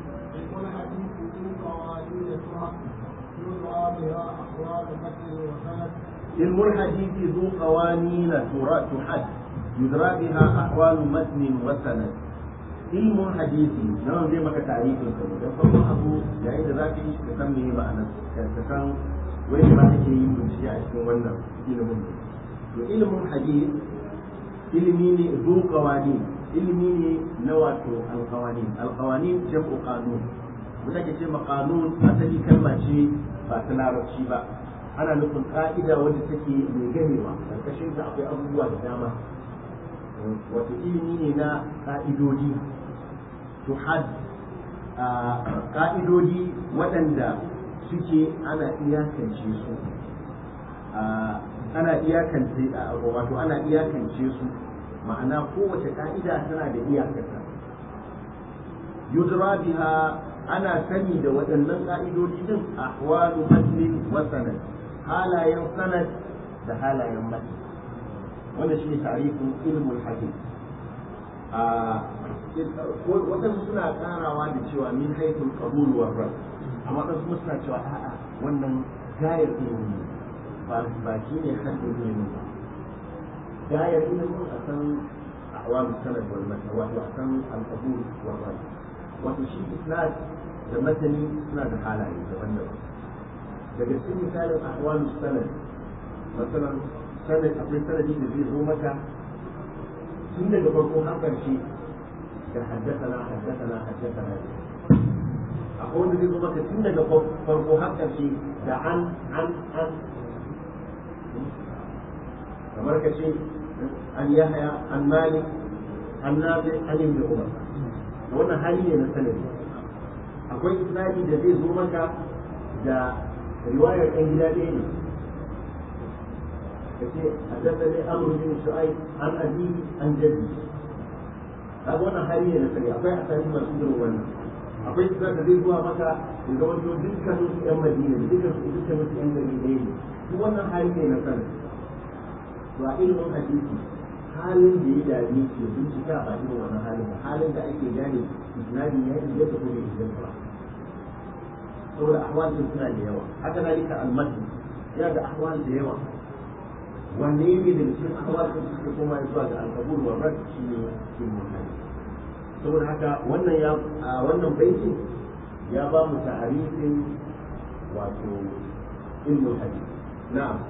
علم الحديث ذو قوانين تحد يدرى بها أحوال متن وسند علم الحديث نعم زي ما كتعريف الكلمة ده فما أبو يعني إذا ذاك إيش كسمي معنى كسم وين ما تجي يمكن شيء عشان ولا علم علم الحديث علمي ذو قوانين علمي نوع القوانين القوانين جمع قانون وذاك شيء قانون أتجي كلمة شيء فتنعرف شيء بقى ana nufin ka'ida wanda take mai gamewa karkashin ta akwai abubuwa da dama wato ilimi ne na ka'idodi to had ka'idodi waɗanda suke ana iyakance su ana iyakance wato ana iyakance su ma'ana kowace ka'ida tana da iyakarta yudra biha ana sani da waɗannan ka'idodi din ahwalu matnin wa sanad halayen sanad da halayen mati wanda shi ne tarifin ilmul hadith waɗansu suna karawa da cewa min haithul qabul war rad amma waɗansu kuma suna cewa a'a wannan gayar ilimi ba ba shi ne haddin ilimi ba gayar ilimi a san ahwal sanad wal mati wato a san al qabul war rad wato shi isnad da matani suna da halaye daban-daban daga cikin misalin ahwalu sanad masalan sanad akwai sanadi da zai zo maka tun daga farko har ƙarshe da haddasana haddasana haddasana akwai wanda zai zo maka tun daga farko har ƙarshe da an an an kamar ka ce an yahya an malik an nafi an ibn umar wannan hali ne na sanadi akwai isnadi da zai zo maka da riwayar ɗan gida ɗaya ne ka ce حدثني عمرو بن شعيب عن أبيه عن جده هذا وانا حاليا نسأل أبي أسأل ما سيدنا وانا أبي أسأل تدير هو مكة إذا وانت ذلك نوتي أم مدينة ذلك نوتي أم مدينة هو وانا حاليا نسأل وعلم حديثي halin da ya dame ke bincika ba irin wannan halin ba halin da ake gane isnadin ya yi yadda kuma idan ba saboda ahwal suna da yawa haka zalika al-matn yana da ahwal da yawa wanne yake da cikin ahwal da suke koma zuwa ga al-qabul wa rad shine ilmul hadith saboda haka wannan ya wannan baitin ya ba mu ta'arifin wato ilmul hadith na'am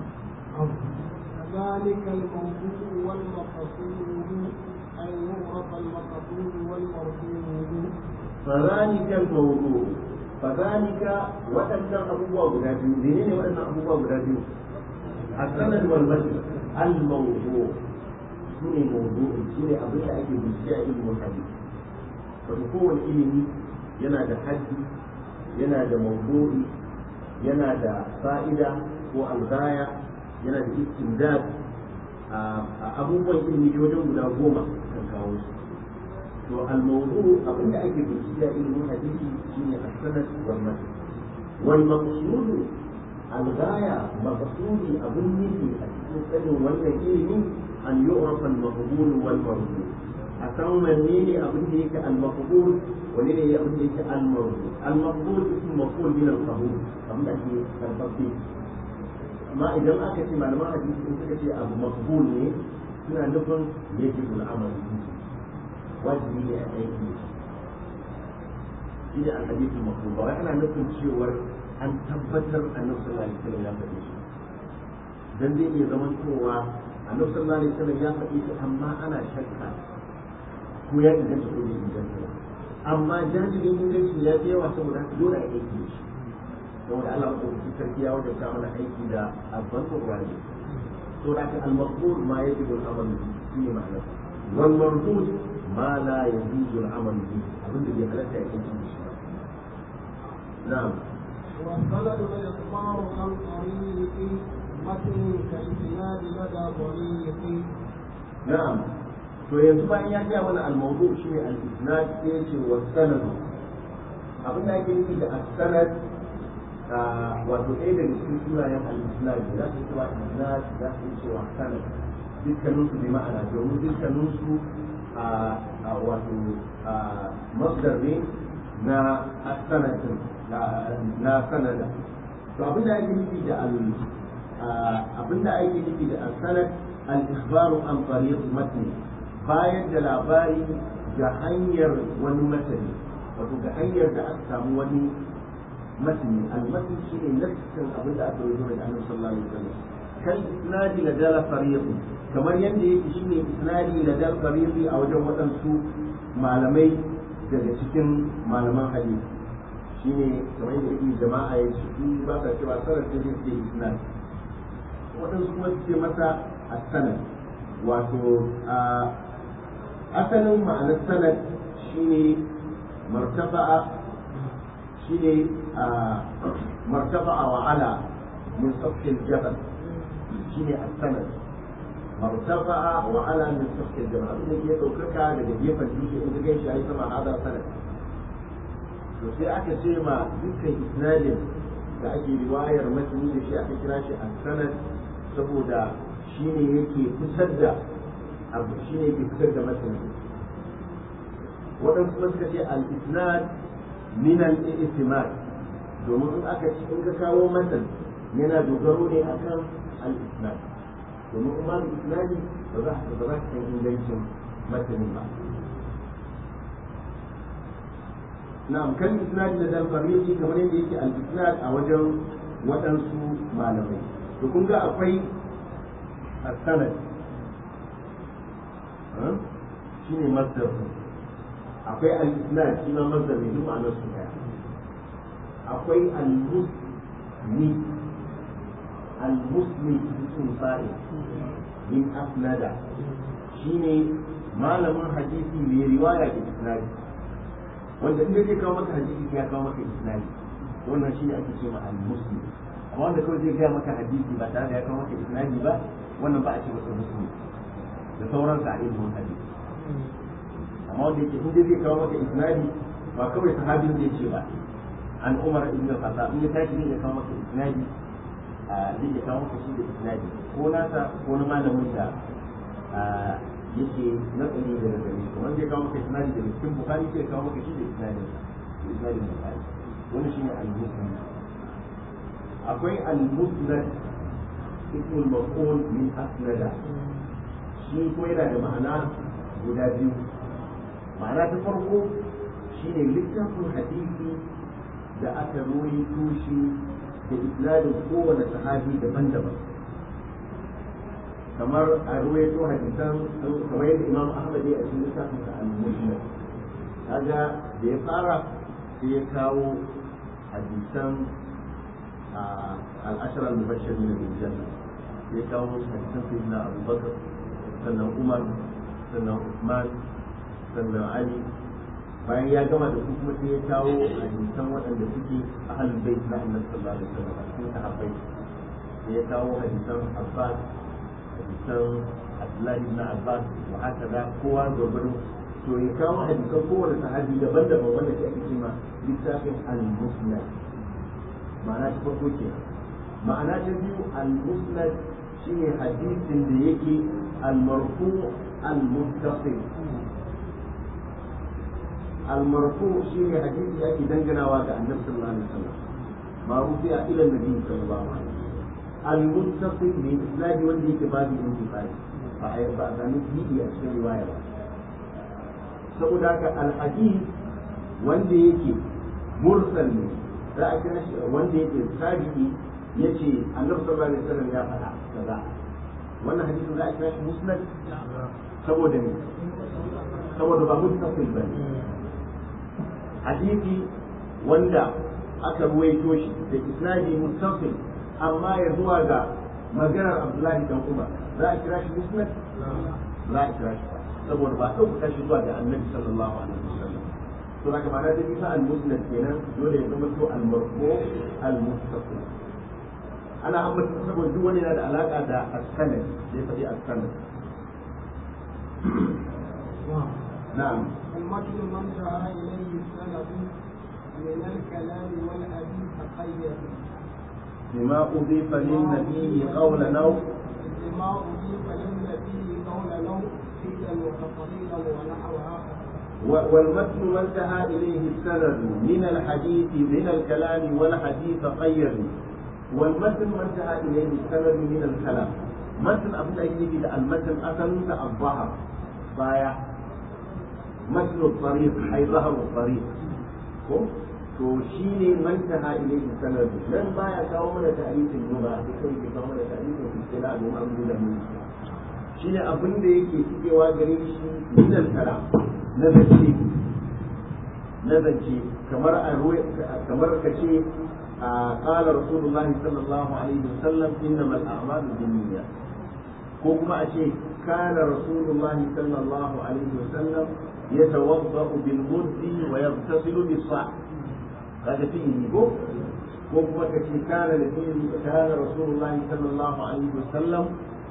ذلك الموضوع والمقصود أن يعرف المقصود والمرفوع فذلك الموضوع فذلك وأن أبوه بلادي منين وأن أبوه بلادي السند والمتن الموضوع شنو موضوع شنو أبدا أكيد بالشيء المحدث وتكون الإلمي ينادى حد ينادى موضوع ينادى فائدة والغاية yana da istindad abubuwan ilimi wajen guda goma kan kawo su to al-mawdu abinda ake bincike a ilimin hadisi shine as-sanad wal matn wal maqsud al-ghaya maqsudi abun nufi a cikin sanin wannan ilimi an yu'raf al-maqbul wal mardud a san wanne ne abin da yake al-maqbul wanne ne abin da yake al-mardud al-maqbul ismu maf'ul min al-qabul kamar da ake karfafe amma idan aka ce malaman hadisi in suka ce abu maqbul ne suna nufin yake bil amal wajibi ne a aiki shi ne al-hadith maqbul ba ana nufin cewar an tabbatar annabi sallallahu alaihi wasallam ya faɗi shi dan zai iya zaman cewa annabi sallallahu alaihi wasallam ya faɗi shi amma ana shakka ko ya inganta ko bai inganta amma jajibin inganci ya fi yawa saboda dole a aiki shi saboda Allah ko shi sarki ya wajen mana aiki da abban Qur'ani to da al-maqbul ma yajibu al-amal shi ne ma'ana wal mardud ma la yajuzu al-amal bihi abin da bai halatta ya kace shi ba na'am والسند الإخبار عن طريق متن كالإسناد لدى طريق نعم to yanzu bayan ya gaya mana al-mawdu shine al-isnad sai ya ce wa sanad abin da ake nufi da as-sanad wato ɗaya daga cikin sunayen al-isnad za su cewa isnad za su cewa sanad dukkanin su bi ma'ana domin dukkanin su a wato masdar ne na as-sanad na sanada to abin da ake nufi da al abin da ake nufi da as-sanad al-ikhbaru an tariq matni bayan da labari ga hanyar wani matani wato ga hanyar da aka samu wani matani al-matni shine nassin abin da aka rubuta daga Annabi sallallahu alaihi wasallam kal isnadi la dala tariq kamar yanda yake shine isnadi la dala tariq a wajen waɗansu malamai daga cikin malaman hadisi shine kamar yadda yake jama'a ya ce su ba sa cewa sanar da zai ce isnad waɗansu kuma su ce masa as-sanad wato asalin ma'anar sanad shine martaba'a shine martaba'a wa ala min safhil jabal shine as-sanad martaba'a wa ala min safhil jabal abin da ke ɗaukaka daga gefen dutse in ka gaishe ai sama hada sanad to sai aka ce ma dukkan isnadin da ake riwayar matani da shi aka kira shi as-sanad saboda shine yake fitar da abu shine yake fitar da matani waɗansu kuma suka ce al-isnad min al-i'timad domin in aka ci in ka kawo matan yana dogaro ne akan al-isnad domin kuma al-isnadi ba za ba za ka san ingancin matanin ba na'am kan isnadi da dalfarisi kamar yadda yake al-isnad a wajen waɗansu malamai to kun ga akwai as-sanad shine masdar akwai al-isnad shi ma masdar ne duk ma'anar su ɗaya akwai al-musni al-musni ism fa'il min asnada shine malamin hadisi mai riwaya da isnadi wanda inda zai kawo maka hadisi ya kawo maka isnadi wannan shine ake cewa al-muslim amma wanda kawai zai gaya maka hadisi ba tare da ya kawo maka isnadi ba wannan ba a ce masa muslim da sauran sa a ilimin hadisi amma wanda yake inda zai kawo maka isnadi ba kawai sahabin zai ce ba an Umar ibn al-Khattab in ya tashi zai kawo maka isnadi zai ya kawo maka shi da isnadi ko nasa ko na malamin da yake nakali da gare shi wanda ya kawo maka isnadi da cikin Bukhari sai ya kawo maka shi da isnadi da isnadi Bukhari wannan shine al-musnad akwai al-musnad ismul maf'ul min asnada shi ko yana da ma'ana guda biyu ma'ana ta farko shine littafin hadisi da aka ruwaito shi da isnadin kowane sahabi daban-daban kamar a ruwaito hadisan kamar yadda Imam Ahmad ya cikin littafin sa al-Musnad kaga da ya fara sai ya kawo hadisan al-ashara al-mubashshirin bil janna ya kawo hadisan sayyidina Abu Bakar sannan Umar sannan Uthman sannan Ali bayan ya gama da su kuma sai ya kawo hadisan waɗanda suke ahlul bait na Annabi sallallahu alaihi wasallam cikin sahabbai sai ya kawo hadisan Abbas hadisan Abdullahi ibn Abbas wa haka da kowa gurgurin to ya kawo hadisan kowane sahabi daban-daban wanda ke ake cewa littafin al-musnad ma'ana ta farko ke ma'ana ta biyu al-musnad shine hadisin da yake al-marfu al-muttasil al-marfu shine hadisi da ake danganawa ga Annabi sallallahu alaihi wasallam ma rufi'a ila Nabi sallallahu alaihi wasallam al-muttasil ne isnadi wanda yake babu intifai ba a ba a nufi a cikin riwaya ba saboda haka al-hadith wanda yake mursal ne za a kira shi wanda yake tabi'i yace Annabi sallallahu alaihi wasallam ya faɗa kaza wannan hadisin za a kira shi musnad saboda ne saboda ba muttasil bane hadisi wanda aka ruwaito shi da isnadi muttasil amma ya zuwa ga maganar Abdullahi dan Umar za a kira shi musnad za a kira shi saboda ba ɗauka shi zuwa ga annabi sallallahu alaihi wasallam to daga ma'ana da bisa al-musnad kenan dole ya zama to al-marfu al-mustaqim ana ambata saboda duk wani yana da alaka da as-sanad sai faɗi as-sanad na'am المتن من جاء إليه السند من الكلام والحديث قيد بما أضيف للنبي قولا أو بما أضيف للنبي قولا أو فيلا وتقريرا ونحوها والمتن ما انتهى إليه السند من الحديث من الكلام والحديث قيد والمتن ما انتهى إليه السند من الكلام متن أبدا يجي المتن أصلا الظهر بايع متن الطريق أي ظهر الطريق to shi ne mantaha ilayhi sanadu nan baya kawo mana tarihin lugha sai kai ke kawo mana tarihin istilah da ma'amul da mu shi ne abin da yake cikewa gare shi min al-kalam na zance na zance kamar a kamar kace qala rasulullahi sallallahu alaihi wasallam innamal a'malu binniyat ko kuma a ce kana rasulullahi sallallahu alaihi wasallam yatawaddau bil muddi wa yaghtasilu bis sa' هذا فيه بو وقت كان الذي كان رسول الله صلى الله عليه وسلم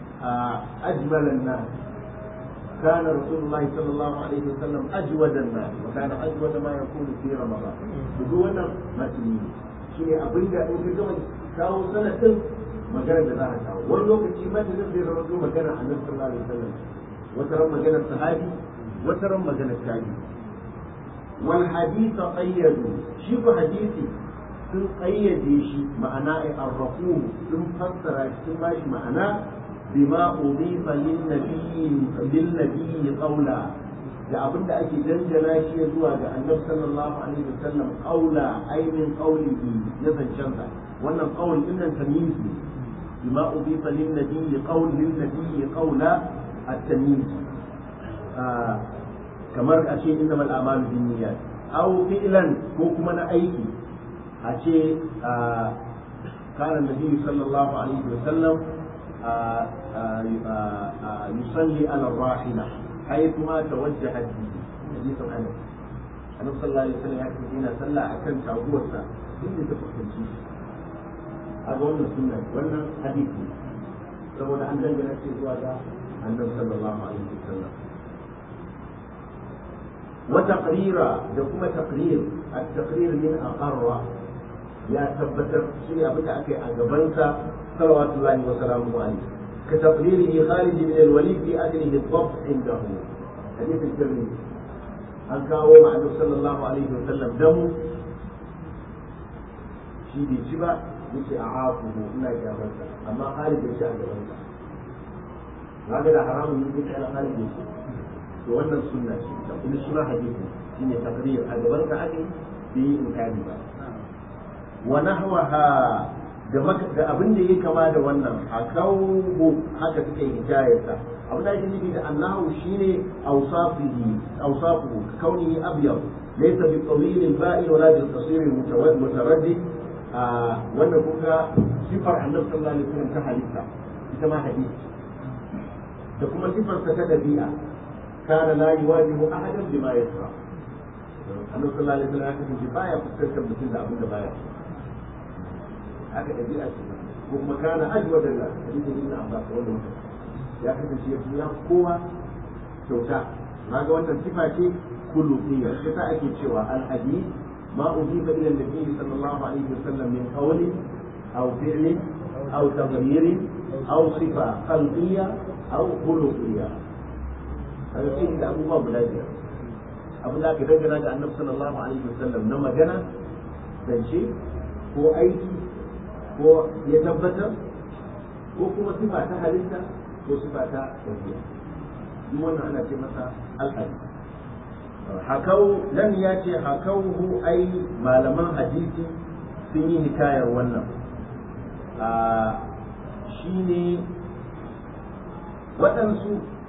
أجمل الناس كان رسول الله صلى الله عليه وسلم أجود الناس وكان أجود ما يكون في رمضان بدون متنين شيء أبدا إن كنت كاو سنة مكان ذا كاو ولو كنت متن في رمضان مكان النبي صلى الله عليه وسلم وترى مكان الصحابي وترى مكان التابعي والحديث قيدوا شوف حديثي sun ƙayyade shi ma'ana ai arrafu sun fassara shi sun bashi ma'ana bima udifa lin nabiyyi lin nabiyyi qawla da abinda ake dangana shi zuwa ga annabi sallallahu alaihi wasallam qawla ai min qawlihi ya zancen sa wannan qawl din nan tamyiz ne bima udifa lin nabiyyi qawl lin nabiyyi qawla at-tamyiz kamar a ce inna mal a'malu binniyat aw fi'lan ko kuma na aiki a ce kana nabi sallallahu alaihi wasallam yusalli ala rahila haythu ma tawajjaha bihi hadith anas annabi sallallahu alaihi wasallam ya ce ina sallah akan taguwarsa inda ta fuskanci a wannan sunna wannan hadisi saboda an dangana ce zuwa ga annabi sallallahu alaihi wasallam وتقريرا دكما تقرير التقرير من أقر يا تبتر شيء أبدا أكي أجبنك صلوات الله وسلامه عليه كتقريره خالد بن الوليد في أجله الضبط عنده حديث الترمذي أن كاو مع النبي صلى الله عليه وسلم دم شيء بيشبع يشي أعافه إلا جابنك أما خالد يشي أجبنك هذا حرام يمكن على خالد يشي wannan sunna ce da kuma shi ma hadisi shine takrir a gaban ka ake bi inkari ba wa nahwaha da da abin da yake kama da wannan a kawo haka suke hijayarsa abin da yake nufi da annahu shine awsafihi awsafuhu kaunihi abyad laysa bi tawil al-ba'i wala bil qasir al-mutaraddid wannan kuka sifar annabi sallallahu alaihi wasallam ta halitta ita ma hadisi da kuma sifar ta dabi'a كان لا يواجه احدا بما يكره النبي صلى الله عليه وسلم يقول في بايع فكرت بمثل ابن بايع هكذا دي اشياء وما كان اجود الناس حديث ابن عباس ولا مثل يا اخي في يا قوه kyauta naga wannan sifa ce kulluqiyya sai ta ake cewa al-hadith ma udifa ila an-nabi sallallahu alaihi wasallam min qawlin aw fi'lin aw taghyir aw sifa qalbiyya aw khuluqiyya هذا شيء ده أبو باب بلادي أبو لك رجل عن النبي صلى الله عليه وسلم نما جنا شيء هو أيدي هو يثبت هو كم صفاتها لسه هو صفاتها كثيرة يوم أنا كمثل الحديث حكوا لم يأتي حكوه أي ما لم حديثي فيه حكاية ونا آه شيني وتنسو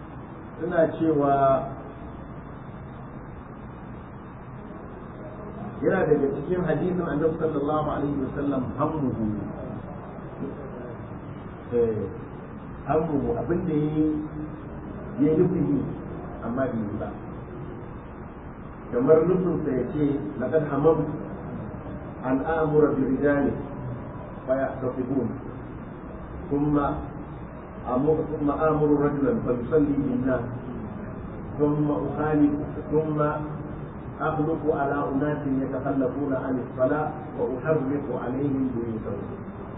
suna cewa yana daga cikin hadisin annabi sallallahu alaihi wasallam hammuhu eh hammuhu abin da yayi ya nufi amma bai yi ba kamar nufin sa yace laqad hamamtu an amura bi rijali fa yahtasibun thumma amur thumma amuru rajulan fa yusalli bin nas thumma ukhalif thumma أخلق على أناس يتخلفون عن الصلاة وأحرق عليهم بيوتهم.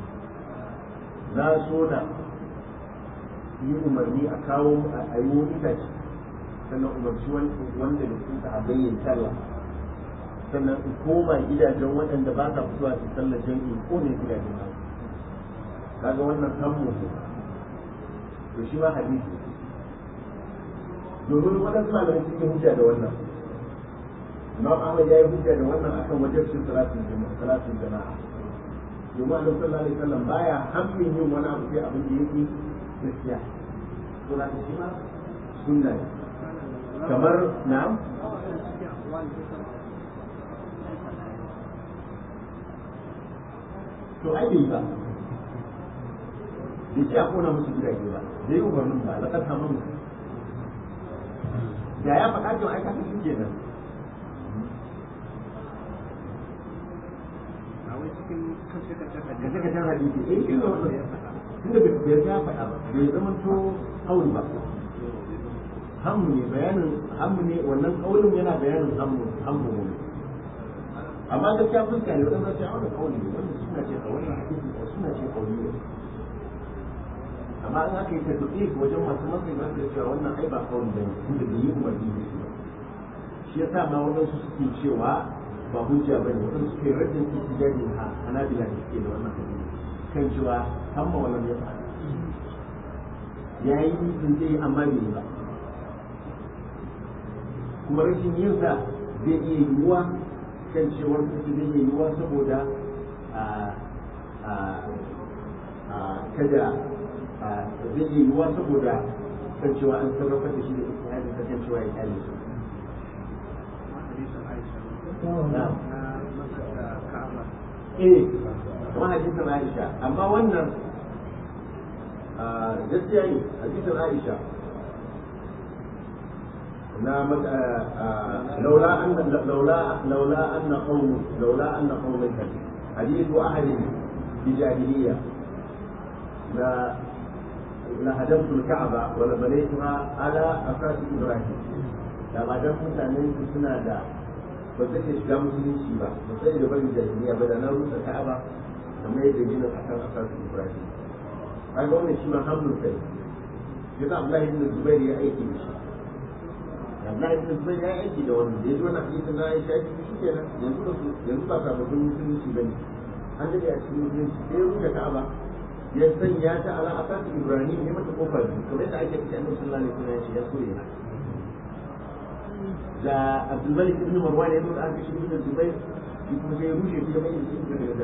لا سونا yi umarni a kawo a yi itace sannan umarci wanda da sun ta bayyin sallah sannan in koma gidajen waɗanda ba sa fitowa su sallar jami'i ko ne gidajen ba kaga wannan hammu to shi ma hadisi domin waɗansu malamai sun yi hujja da wannan Imam Ahmad ya yi hujja da wannan akan wajibcin salatin jama'a salatin jama'a domin Annabi sallallahu alaihi wasallam baya hammin yin wani abu sai abin da yake gaskiya to na shi ma sunna ne kamar na'am to ai bai ba bai ce a kona musu gidaje ba da yi umarnin ba lakar hamun da ya faɗa cewa ai kafin shi kenan kashe-kashen hadisi eh shi ne wannan tunda bai bai ya faɗa ba bai zama to kauli ba hammu ne bayanin hammu ne wannan kaulin yana bayanin hammu hammu ne amma gaskiya fuska ne wannan sai wannan kauli ne wannan suna ce kauli hadisi suna ce kauli ne amma in aka yi tafiye wajen masu masai ba su cewa wannan ai ba kauli bane tunda bai yi umarni da shi ba shi yasa ma wadansu suke cewa ba hujja bane wadansu suke rajin istijadi ha hanabila da suke da wannan hadisi kan cewa hamma wannan ya faɗa ya yi in zai amma bai yi ba kuma rashin yin sa zai iya yiwuwa kan cewar kuɗi zai iya yiwuwa saboda kada zai iya yiwuwa saboda kan cewa an sarrafa da shi da ijtihadin sa kan cewa ya kyale su eh kuma hadisin Aisha amma wannan gaskiya ne hadisin Aisha na laula an laula laula anna qawm laula anna qawman hadithu ahadin bi jahiliya la la hadamtu al-ka'ba wa la banaytuha ala asas ibrahim da ba dan mutanen su suna da ba zai shiga musulunci ba ba sai da barin jahiliya ba da na rusa ka'aba kamar yadda gina akan asas ibrahim kaga wannan shi ma hamdun kai yasa Abdullahi ibn Zubair ya aiki da shi Abdullahi ibn Zubair ya aiki da wannan da yaji wannan hadisin na Aisha ya shi kenan yanzu ba yanzu ba sababbin musulunci bane an dade a cikin musulunci sai rusa ka'aba ya sanya ta ala asas ibrahim ne mata kofar kamar yadda ake cikin Annabi sallallahu alaihi wasallam ya so ya da Abdulmalik ibn Marwan ya nuna aka shi ibn Zubair shi kuma sai rushe shi da mai shi da da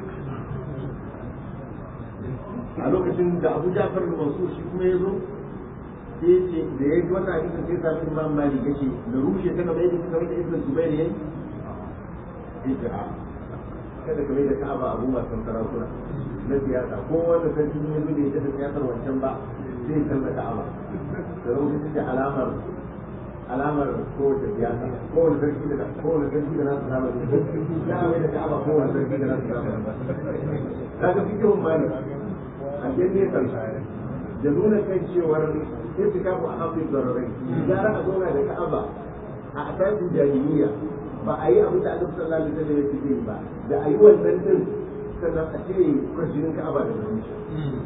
a lokacin da Abu Ja'far al-Mansur shi kuma ya zo sai ce da ya ji wannan hadisin sai sami Imam Malik yake da rushe ta kamar yadda kamar da ibn Zubair yayi sai ta kada kamar da Ka'aba Abu Bakar sarakuna na siyasa ko wanda sarki ne zo da ya ta siyasar wancan ba sai ya canza Ka'aba da lokacin da alamar alamar kowace siyasa kowane sarki da kowane sarki da nasu zamani ya mai da ka'aba kowane sarki da nasu zamani kaga fikihun mali a gefe kan da nuna kan cewar irtikafu a hafi zararai gara a zauna da ka'aba a asasin jahiliya ba a yi abin da annabi sallallahu alaihi wasallam ya ce ba da a yi wannan din sannan a cire kwarjinin ka'aba da zuciya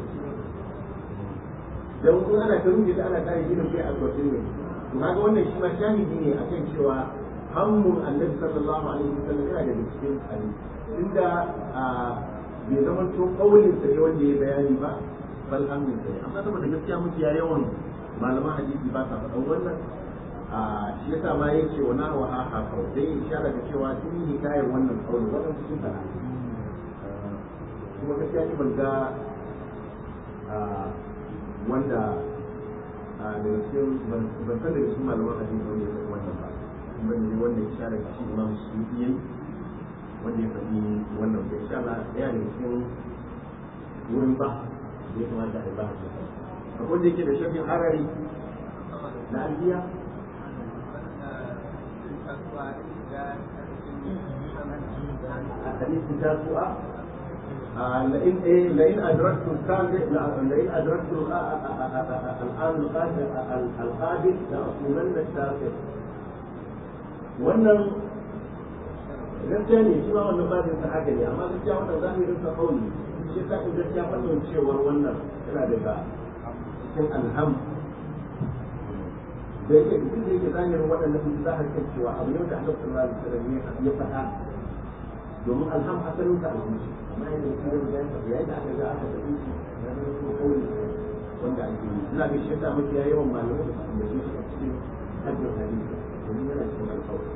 dan kuma ana ta rubuta ana kare ginin kai a kwarjinin to kaga wannan shi ma shahidi ne akan cewa hammun annabi sallallahu alaihi wasallam yana da cikin hadisi inda bai zama to kaulin sa ne wanda ya bayani ba bal hammin sa ne amma saboda gaskiya muke ya yawan malaman hadisi ba sa faɗan wannan shi yasa ma yace wa nahu ha ha kawai dai isharar da cewa sun yi hikayar wannan kaulin wannan sun faɗa kuma gaskiya ni ban ga wanda daga cikin ban san daga cikin malaman hadisi wanda ya faɗi wannan ba kuma ne wanda ya share shi imam Suyuti yayi wanda ya faɗi wannan bai sha Allah ɗaya ne cikin wurin ba da ya kamata a yi ba a wanda yake da shafin harari na albiya a hadisi ta su'a لئن إيه لئن أدركت السابق لئن أدركت الآن القادم القادم لأصومن السابق wannan gaskiya ne shi ma wannan babin sa haka ne amma gaskiya wannan zahirin sa kauli shi ta in gaskiya fannin cewar wannan yana daga cikin alham da yake duk da yake zahirin waɗannan sun zahar kan cewa abu ne da Allah sallallahu alaihi wasallam ya faɗa domin alham asalin sa alhamshi amma yadda shi da bayan sa yayin da aka ga aka tafi shi na da kauli wanda ake yi ina ga shi ta mafi yawan malamai da shi a cikin hajjar hadisi domin yana cikin alƙawari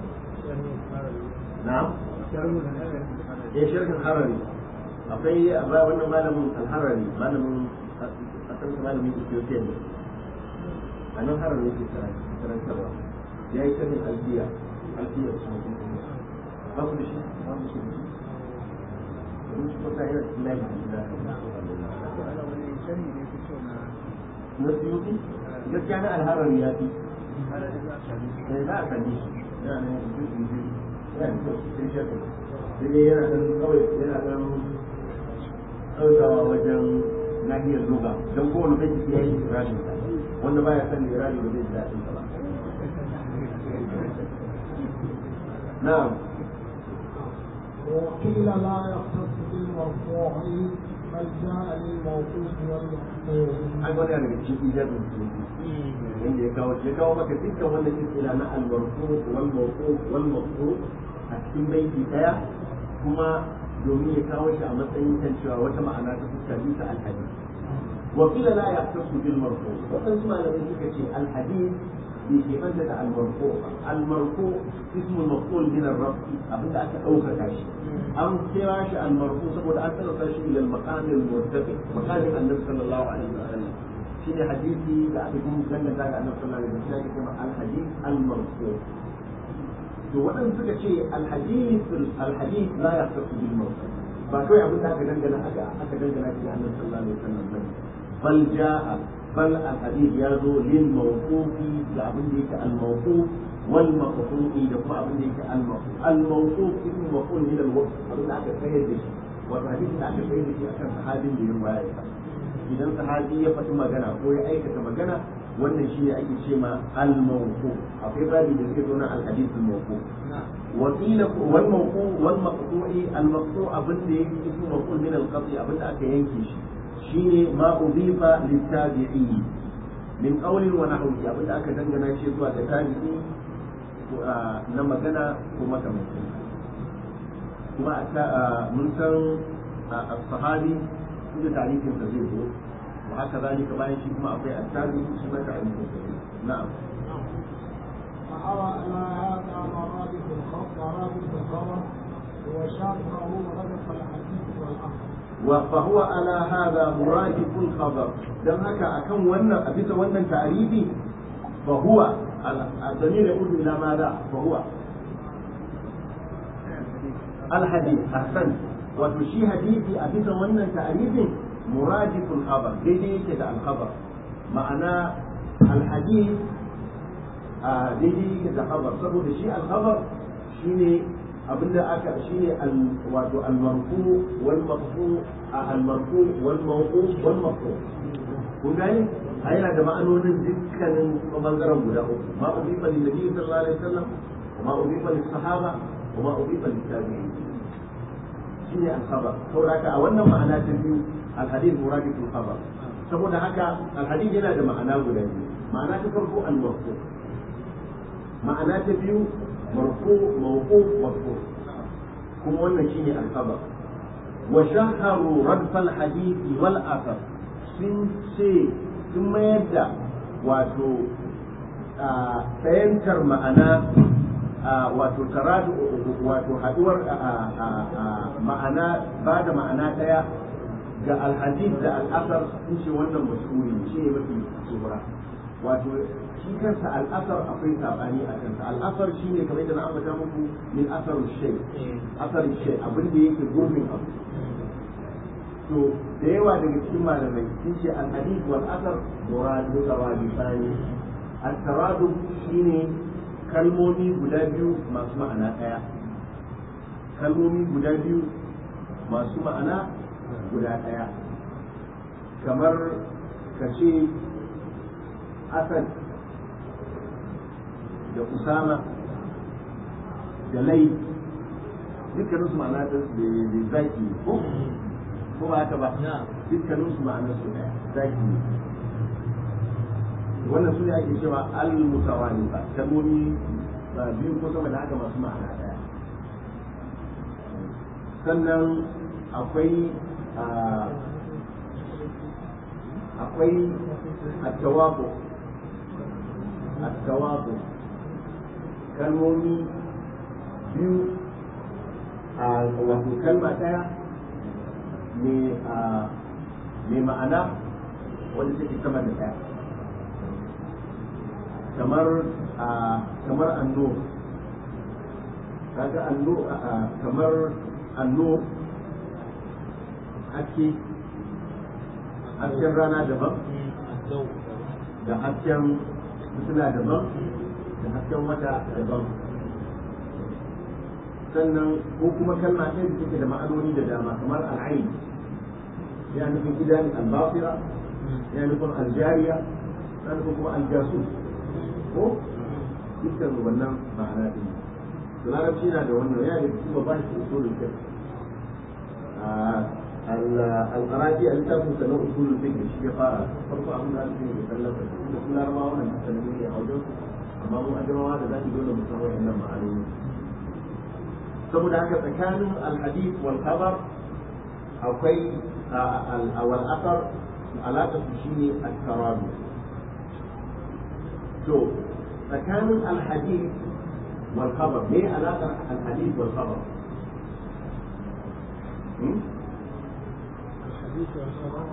na'am ya shirkin harari akwai a baya wannan malamin alharari malamin asan malamin Ethiopia ne a nan harari ke karantarwa ya yi shirkin alfiya alfiya su ba ku da shi ba ku da shi domin shi kwata yana cikin laifin da na suyuti gaskiya na alharari ya fi sai za a sani shi yana ne yana da sai shirkin sai dai yana ɗan kawai yana ɗan ɗaukawa wajen nahiyar luga don kowane kai ya yi irajin sa wanda baya san irajin ba zai ji daɗin sa ba na'am وقيل لا يختص بالمرفوع بل جاء للموقوف والمحفوظ. ai wani yana daga cikin ijazin su inda ya kawo ya kawo maka dukkan wannan isila na al-marfu wal mawquf wal mafhum a cikin baiti daya kuma domin ya kawo shi a matsayin kan cewa wata ma'ana ta fuskar bisa al-hadith wa qila la yahtasu bil marfu wadansu malamai suka ce al-hadith bi ke banta da al-marfu al-marfu ismu maf'ul min ar-raf abinda aka ɗaukaka shi an kira shi al-marfu saboda an tsara shi ila al-maqam al-murtafi maqam annabi sallallahu alaihi wasallam shine hadisi da aka yi danganta ga annabi sallallahu alaihi wasallam kuma al-hadith al-marfu to waɗanda suka ce al-hadith al-hadith la yahtasu bil marfu ba kai abin da aka dangana aka aka dangana shi annabi sallallahu alaihi wasallam bane bal jaa bal al-hadith yazo lil mawqufi da abin da yake al-mawquf wal maqtu'i da kuma abin da yake al-mawquf al-mawquf ismu maf'ul min al-waqf abin da aka sayar da shi wato hadisi da aka sayar da shi akan sahabin da ya riwaya idan sahabi ya faɗi magana ko ya aikata magana wannan shi ne ake ce ma al-mawquf akwai babi da zai zo na al-hadith al-mawquf wa qila wal mawquf wal maqtu'i al-maqtu' abin da yake ismu maf'ul min al-qati abin da aka yanke shi shine ma udifa lit-tabi'i min qawlin wa nahwihi abin da aka dangana shi zuwa ga tabi'i na magana ko makamancin kuma mun san as-sahabi da tarihin sa zai zo wa haka zalika bayan shi kuma akwai attabi shi ma tarihin sa na'am فأرى أن هذا مرادف الخبر مرادف الخبر وشرطه ربط الحديث والأخر فهو على هذا مرادف الخبر دم هكا أكم ون أبيت ون تعريفي فهو الضمير يقول إلى ماذا فهو الحديث أحسن وتشي حديثي أبيت ون تعريف مرادف الخبر دي كده الخبر معنى الحديث دي كده خبر سبب شيء الخبر شيء abinda aka shine wato al-marfu wal maqfu al-marfu wal mawquf wal maqfu kun gane ai yana da ma'anonin dukkanin bangaren guda uku ma ubifa lin nabi sallallahu alaihi wasallam wa ma ubifa lis sahaba wa ma ubifa lit tabi'in shine al-khabar saboda a wannan ma'ana ta biyu al-hadith muradiful khabar saboda haka al-hadith yana da ma'ana guda biyu ma'ana ta farko al-marfu ma'ana ta biyu مرفوع موقوف مرفوع كم وانا شيني الخبر وشهروا ردف الحديث والأثر سن سي ثم يبدأ واتو سينكر معنا واتو تراد واتو حدور معنا بعد معنا تيا جاء الحديث جاء الأثر نشي وانا مشهوري شيء مثل سورة wato shi kansa al'asar akwai sabani a kansa al'asar shi ne kamar yadda na ambata muku min asar shay asar shay abin da yake gurbin abu to da yawa daga cikin malamai sun ce al-hadith wal asar muradu tawadifani at-taraduf shine kalmomi guda biyu masu ma'ana daya kalmomi guda biyu masu ma'ana guda daya kamar kace asad da usama da lai dukkanin su ma'ana da zaki ko ko ba haka ba dukkanin su ma'ana su daya zaki wannan su ne ake cewa al-mutawali ba kalmomi biyu ko sama da haka masu ma'ana daya sannan akwai akwai at-tawabu at-tawabu kalmomi biyu a wato kalma ɗaya mai ma'ana wanda take sama da ɗaya kamar kamar anno kaga anno kamar anno ake hasken rana daban da hasken suna daban da hasken wata daban sannan ko kuma kalma ɗaya da take da ma'anoni da dama kamar al'ain ya nufin idan al-basira ya nufin aljariya ya nufin kuma aljasus ko dukkan wannan ma'ana ɗin to larabci na da wannan ya da kuma ba shi usulul fiqh al-qaraji al-littafin sanan usulul fiqh shi ya fara farko abin da ake yi sallar da kuma larabawa wannan sanin ne a wajen amma mu adamawa da zaki dole mu san wannan ma'anoni saboda haka tsakanin al-hadith wal khabar akwai al athar alaka su shine at-taradu to tsakanin al-hadith wal khabar me alaka al-hadith wal khabar الحديث والخبر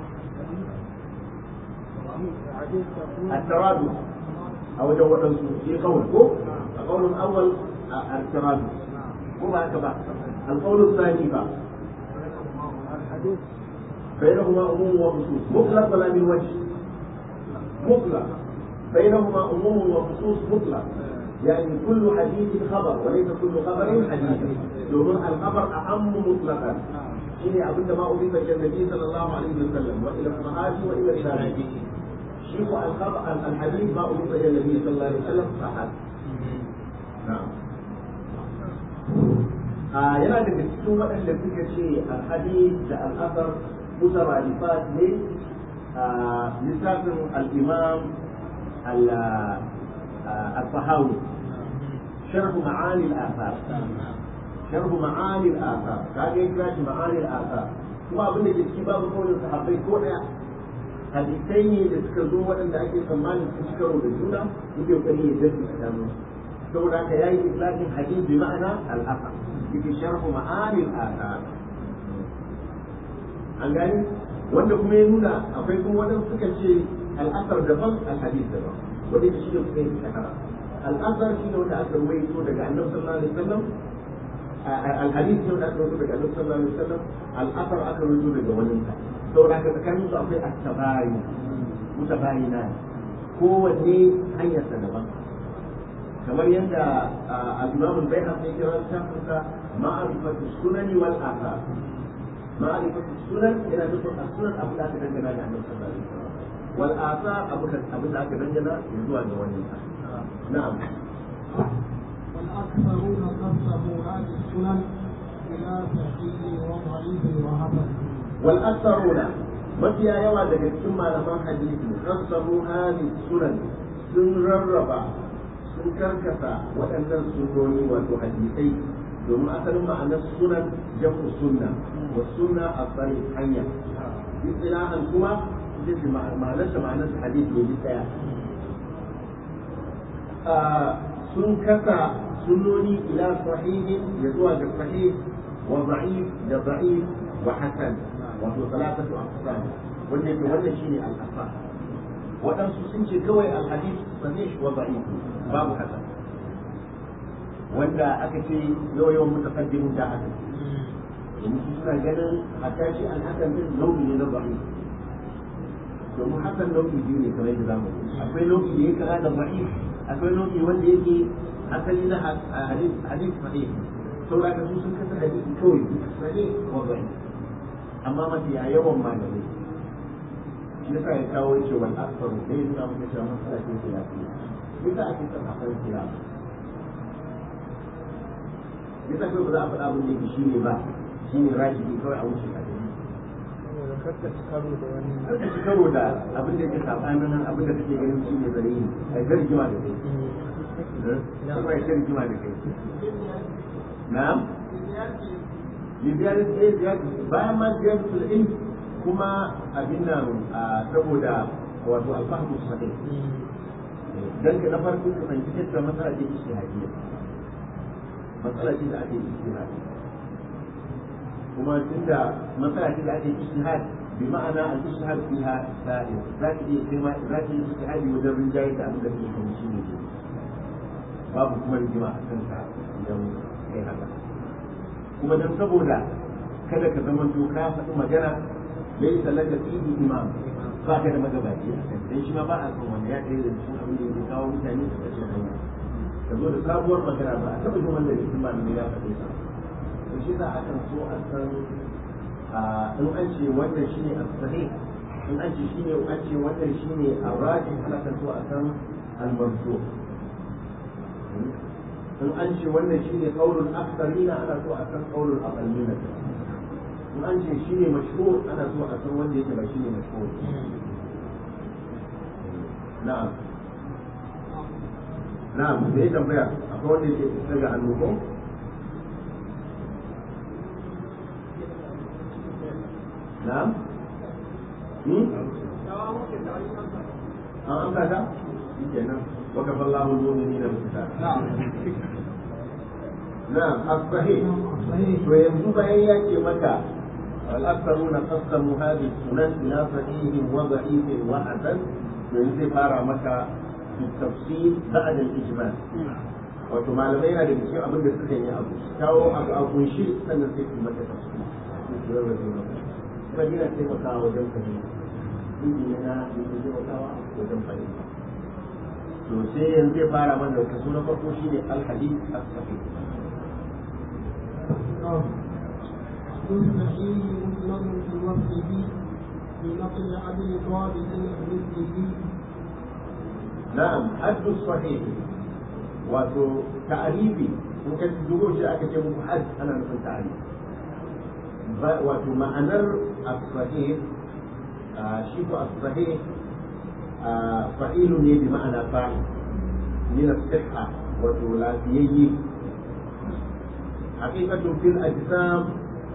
الترادف أو جوة في قول القول الأول الترادف هو هكذا القول الثاني بقى الحديث بينهما عموم وخصوص مطلق ولا من وجه مطلق بينهما عموم وخصوص مطلق يعني كل حديث خبر وليس كل خبر حديث يقولون الخبر أعم مطلقا شيء أبدا ما أضيف إلى النبي صلى الله عليه وسلم وإلى الصحابة وإلى التابعين شيء الخبر الحديث ما أضيف إلى النبي صلى الله عليه وسلم فحد نعم yana daga cikin waɗanda suka ce alhadith da al'asar mutaralifat ne a lissafin al'imam al-fahawi sharhu ma'ani al'asar sharhu ma'ani al'asar ka ga kira shi ma'ani al'asar kuma abin da ke ciki babu kawai sahabbai ko ɗaya hadisai ne da suka zo waɗanda ake tsammanin su ci karo da juna suke kokari ya dace tsakanin saboda haka yayi islamin hadith bi ma'ana al'asar yake sharhu ma'ani al'asar an gani wanda kuma ya nuna akwai kuma waɗanda suka ce al'asar daban al-hadith daban wanda shi ne suka yi shahara al'asar shi ne wanda aka ruwaito daga annabi sallallahu alaihi wasallam al-hadith ne wanda aka ruwaito daga annabi sallallahu alaihi wasallam al'asar aka ruwaito daga wani sa saboda haka tsakanin su akwai at-tabayin mutabayina kowanne hanyar sa daban kamar yadda al-imam al-bayhaqi ya kira tafsira ma'rifatu sunani wal athar ma'rifatu sunan yana nufin as-sunan abu da aka dangana da annabi sallallahu alaihi wasallam wal athar abu da abu da aka dangana zuwa ga wani na'am والأكثرون قسموا هذه السنن إلى صحيح وضعيف وهبل والأكثرون mafiya yawa daga cikin malaman hadisi qassamu hadhihi sunan sun rarraba sun karkasa waɗannan sunnoni wato hadisai domin asalin ma'anar sunan jamu sunna wa sunna asali hanya istilahan kuma ita ce ma'anar ta ma'anar hadisi ne daya sun kasa sunnoni ila sahihin ya zuwa ga sahih wa da'if da da'if wa hasan wato salatatu aqsam wanda yake wannan shine al-asah waɗansu sun ce kawai alhadis sahih wa da'if babu hasan wanda aka ce yawan yawan mutaqaddimin da haka yanzu suna ganin hatta shi alhasan din nau'i ne na da'if domin hasan nau'i biyu ne kamar yadda zamu akwai nau'i da yake da da'if akwai nau'i wanda yake asali na hadis hadis sahih saboda ka su sun kasa hadisi kawai sahih wa da'if amma mafi yawan malamai shi yasa ya kawo ce wal akthar da ya nuna muka cewa masala ce ce lafiya yasa ake son a san kira yasa kai ba za a faɗa abin da yake shi ne ba shi ne rajibi kawai a wuce a gani karka ci karo da wani karka ci karo da abin da yake sabanin abin da kake ganin shi ne zare yi a yi rigima da kai kuma ya rigima da kai na'am ziyartar ɗaya ziyartar bayan ma ziyartar ilm kuma abin nan saboda wato alfahmu sahih dan ka na farko ka fahimci cewa matsala ce ijtihadiyya matsala ce da ake ijtihad kuma tunda matsala ce da ake ijtihad bi ma'ana al-ijtihad fiha sa'ir zaki iya kai ma zaki yi ijtihadi wajen rinjaye da abin da kake kuma shi ne babu kuma rigima a kanka idan kai haka kuma dan saboda kada ka zama to ka faɗi magana ليس لك فيه إمام فاكر مجباتي ليش ما بقى أصلا يا كذا شو أقول لك كاو مثاني تشوفون تقول كابور مكان ما تبي هو اللي يسمع من مياه فتيسا وش إذا أكن سوء أصلا إنه أنشي وأنت شيني الصحيح إنه أنشي شيني وأنشي وأنت شيني الراجح أنا كان سوء أصلا المرجوح إنه أنشي وأنت شيني قول الأكثرين أنا سوء أصلا قول الأقلين in an ce shi ne mashhur ana so a san wanda yake ba shi ne mashhur na'am na'am da ya tambaya akwai wanda yake daga hannu ko na'am hmm an amsa ta shi kenan wa kafallahu al-mu'minina bil-qital na'am as-sahih to yanzu bayan ya ce maka الأكثرون قسموا هذه السنن إلى صحيح وضعيف وحسن ينزل فارع مكة في التفصيل بعد الإجمال wato malamai yana da cikin abin da suka yi abu kawo abu a kunshi sannan sai kuma ta tafsiri kuma yana taimakawa wajen fahimta ilimi yana yana taimakawa wajen fahimta to sai yanzu zai fara mana da kaso na farko shine al-hadith as-sahih الصحيح مطلق في وصفه بنقل عدل ضابط مثله نعم حد الصحيح wato ta'arifi in ka dubo shi aka ce muku hadd ana nufin ta'arifi wato ma'anar as-sahih shi ko as-sahih fa'ilu ne bi ma'ana fa'il min as-sihha wato lafiyayye haqiqatu fil ajsam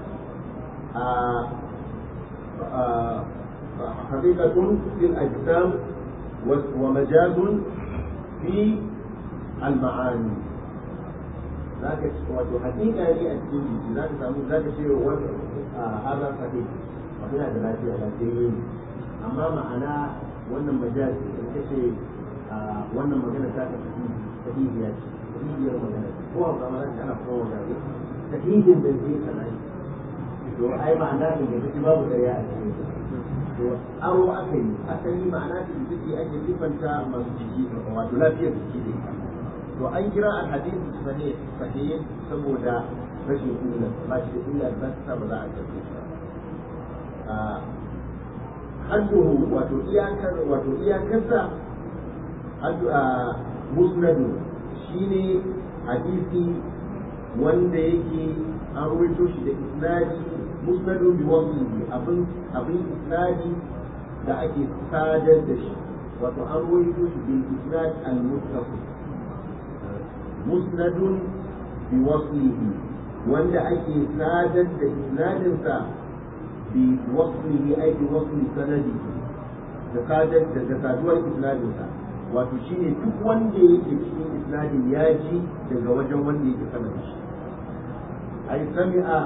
حقيقة في الأجسام ومجاز في المعاني ذاك وحقيقة هي الجنس ذاك ذاك شيء هذا صحيح وهنا دلالة على شيء أما معناه وأن مجاز كشيء وأن مجاز ذاك صحيح يعني صحيح يا مجاز هو كمان أنا هو مجاز صحيح بالذي كمان to ai ma'ana ne da babu ƙarya a cikin to aro aka yi asali ma'ana ce da take ake sifanta masu jiki wato lafiyar jiki da ita to an kira al-hadith sahih sahih saboda rashin illa ba shi da illa da ta ba za a tafi a hadduhu wato iyakar wato iyakarsa haddu a musnadu shine hadisi wanda yake an ruwaito shi da isnadi musnadun bi waslihi abin abin isnadi da ake sadar da shi wato an ruwaito shi bil isnad al muttasil musnadun bi waslihi wanda ake sadar da isnadin sa bi waslihi ay bi wasli sanadi da sadar da saduwar isnadin sa wato shine duk wanda yake cikin isnadin ya ji daga wajen wanda yake sanadin shi ay sami'a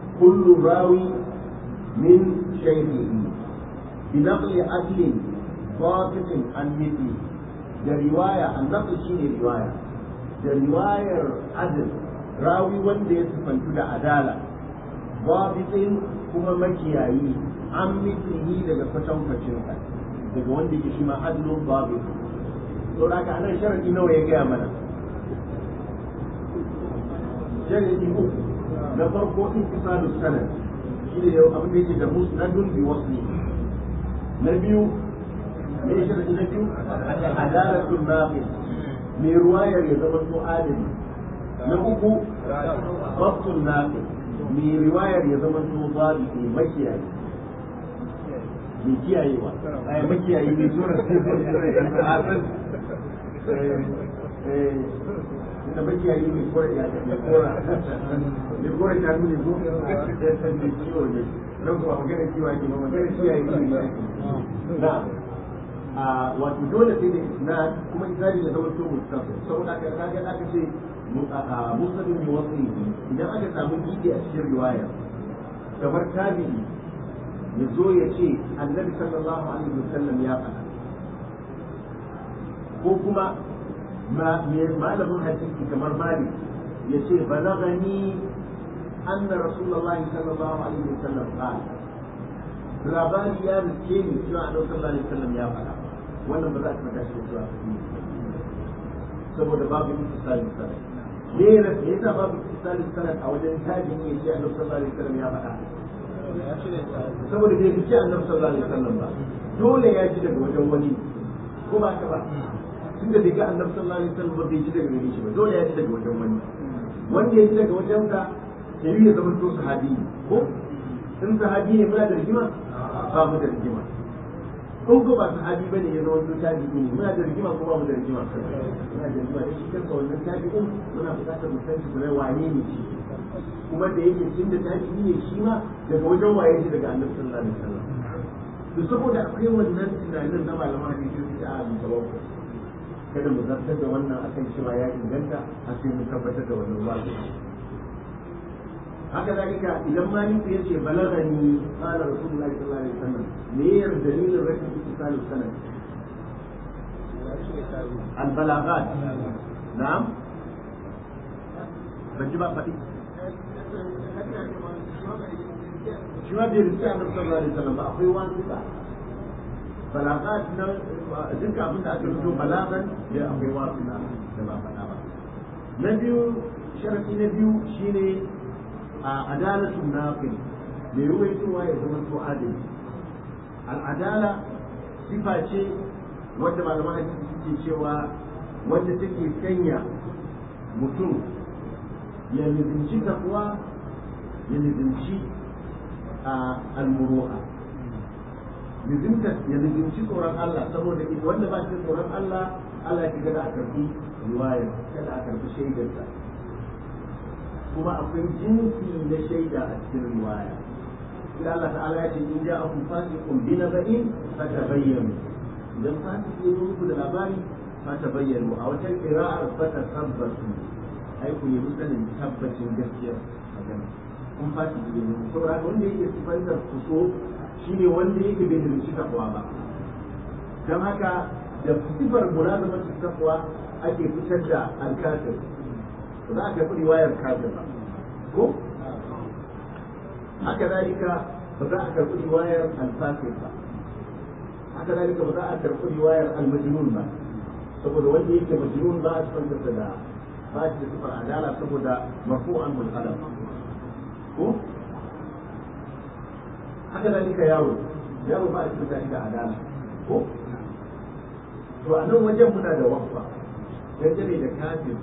kullu rawi min shaykhihi بنقل عدل babitin an mithli da riwaya annabi shine riwaya da riwayar adil rawi wanda ya sifantu da adala babitin kuma makiyayi an mithlihi daga kwatankwacin sa daga wanda yake shi ma adlun babit to da ka anan sharadi nawa ya gaya mana sharadi uku na farko ittisalus sanad shi ne abin da yake da musnadun bi wasli na biyu me sharadi na biyu adalatul naqil mai ruwayar ya zama to adali na uku babtul naqil mai riwayar ya zama to babi ne makiyayi mai kiyayewa ai makiyayi ne tura da makiyayi ne kora ya ne kora ne kora ta nuni ko da ciwo ne don kuma magana ciwo ake ba magana kiyaye ne na a wato dole sai da isnad kuma isnadi da zama to mustafa saboda aka kaga aka ce musadin ne wasu idan aka samu gidi a cikin riwaya kamar tabi'i ya zo ya ce annabi sallallahu alaihi wasallam ya faɗa ko kuma malamin hadisi kamar malik ya ce balagani anna rasulullahi sallallahu alaihi wasallam qala labari ya rike ni cewa annabi sallallahu alaihi wasallam ya faɗa wannan ba za a faɗa shi cewa saboda babu misalin sanad me yasa babu misalin sanad a wajen tabi'i ya ce annabi sallallahu alaihi wasallam ya faɗa saboda bai fice annabi sallallahu alaihi wasallam ba dole ya ji daga wajen wani ko ba ka ba tunda bai ga annabi sallallahu alaihi wasallam ba bai ji daga gare shi ba dole ya ji daga wajen wani wanda ya ji daga wajen ka sai ya zama to sahabi ko in sahabi ne muna da rigima ba mu da rigima in ko ba sahabi bane ya zama to tabi'i ne muna da rigima ko ba mu da rigima muna da rigima da shi kansa wannan tabi'in muna buƙatar mu san shi kuma wane ne shi kuma da yake cin da tabi'i ne shi ma daga wajen waye shi daga annabi sallallahu alaihi wasallam to saboda akwai wannan tunanin na malaman hadisi su ta abu tawakkul kada mu zartar da wannan akan cewa ya inganta a sai mu tabbatar da wannan wasu haka zalika idan maliku yace balagani qala rasulullahi sallallahu alaihi wasallam me yar dalilin rashin ittisalus sanad al balaghat na'am ban ji ba fadi shi ma bai rinci annabi sallallahu alaihi wasallam ba akwai wani ba balagat na duka abin da aka rubuto balagan da akwai wasu na da ba faɗa ba na biyu sharadi na biyu shine a adalatun naqil mai ruwaitowa ya zama to adali al'adala sifa ce wanda malaman hadisi suke cewa wanda take sanya mutum ya lizinci takwa ya lizinci a almuru'a lizinta ya lizinci tsoron Allah saboda wanda ba shi tsoron Allah Allah ya kada a karbi riwayar kada a karbi shaidarsa kuma akwai jinsi na shaida a cikin riwaya sai Allah ta'ala ya ce in ja akum fasiqun bi naba'in fatabayyanu idan fasiki ya zo muku da labari fatabayyanu a wata qira'ar fatasabbatu ai ku yi musanin tabbacin gaskiya magana kun fashi da yin saboda wanda yake sifantar kuso shine wanda yake bai da shi takwa ba dan haka da sifar mulazama takwa ake fitar da al-kafir ba za a karɓi riwayar kafir ba ko haka zalika ba za a karɓi riwayar al-fasik ba haka zalika ba za a karɓi riwayar al-majnun ba saboda wanda yake majnun ba a sifantar da ba shi da sifar adala saboda marfu'an bil qalam ko haka da nika yaro yaro ba a cikin tashi da adala ko to a nan wajen muna da wafa dangane da kafin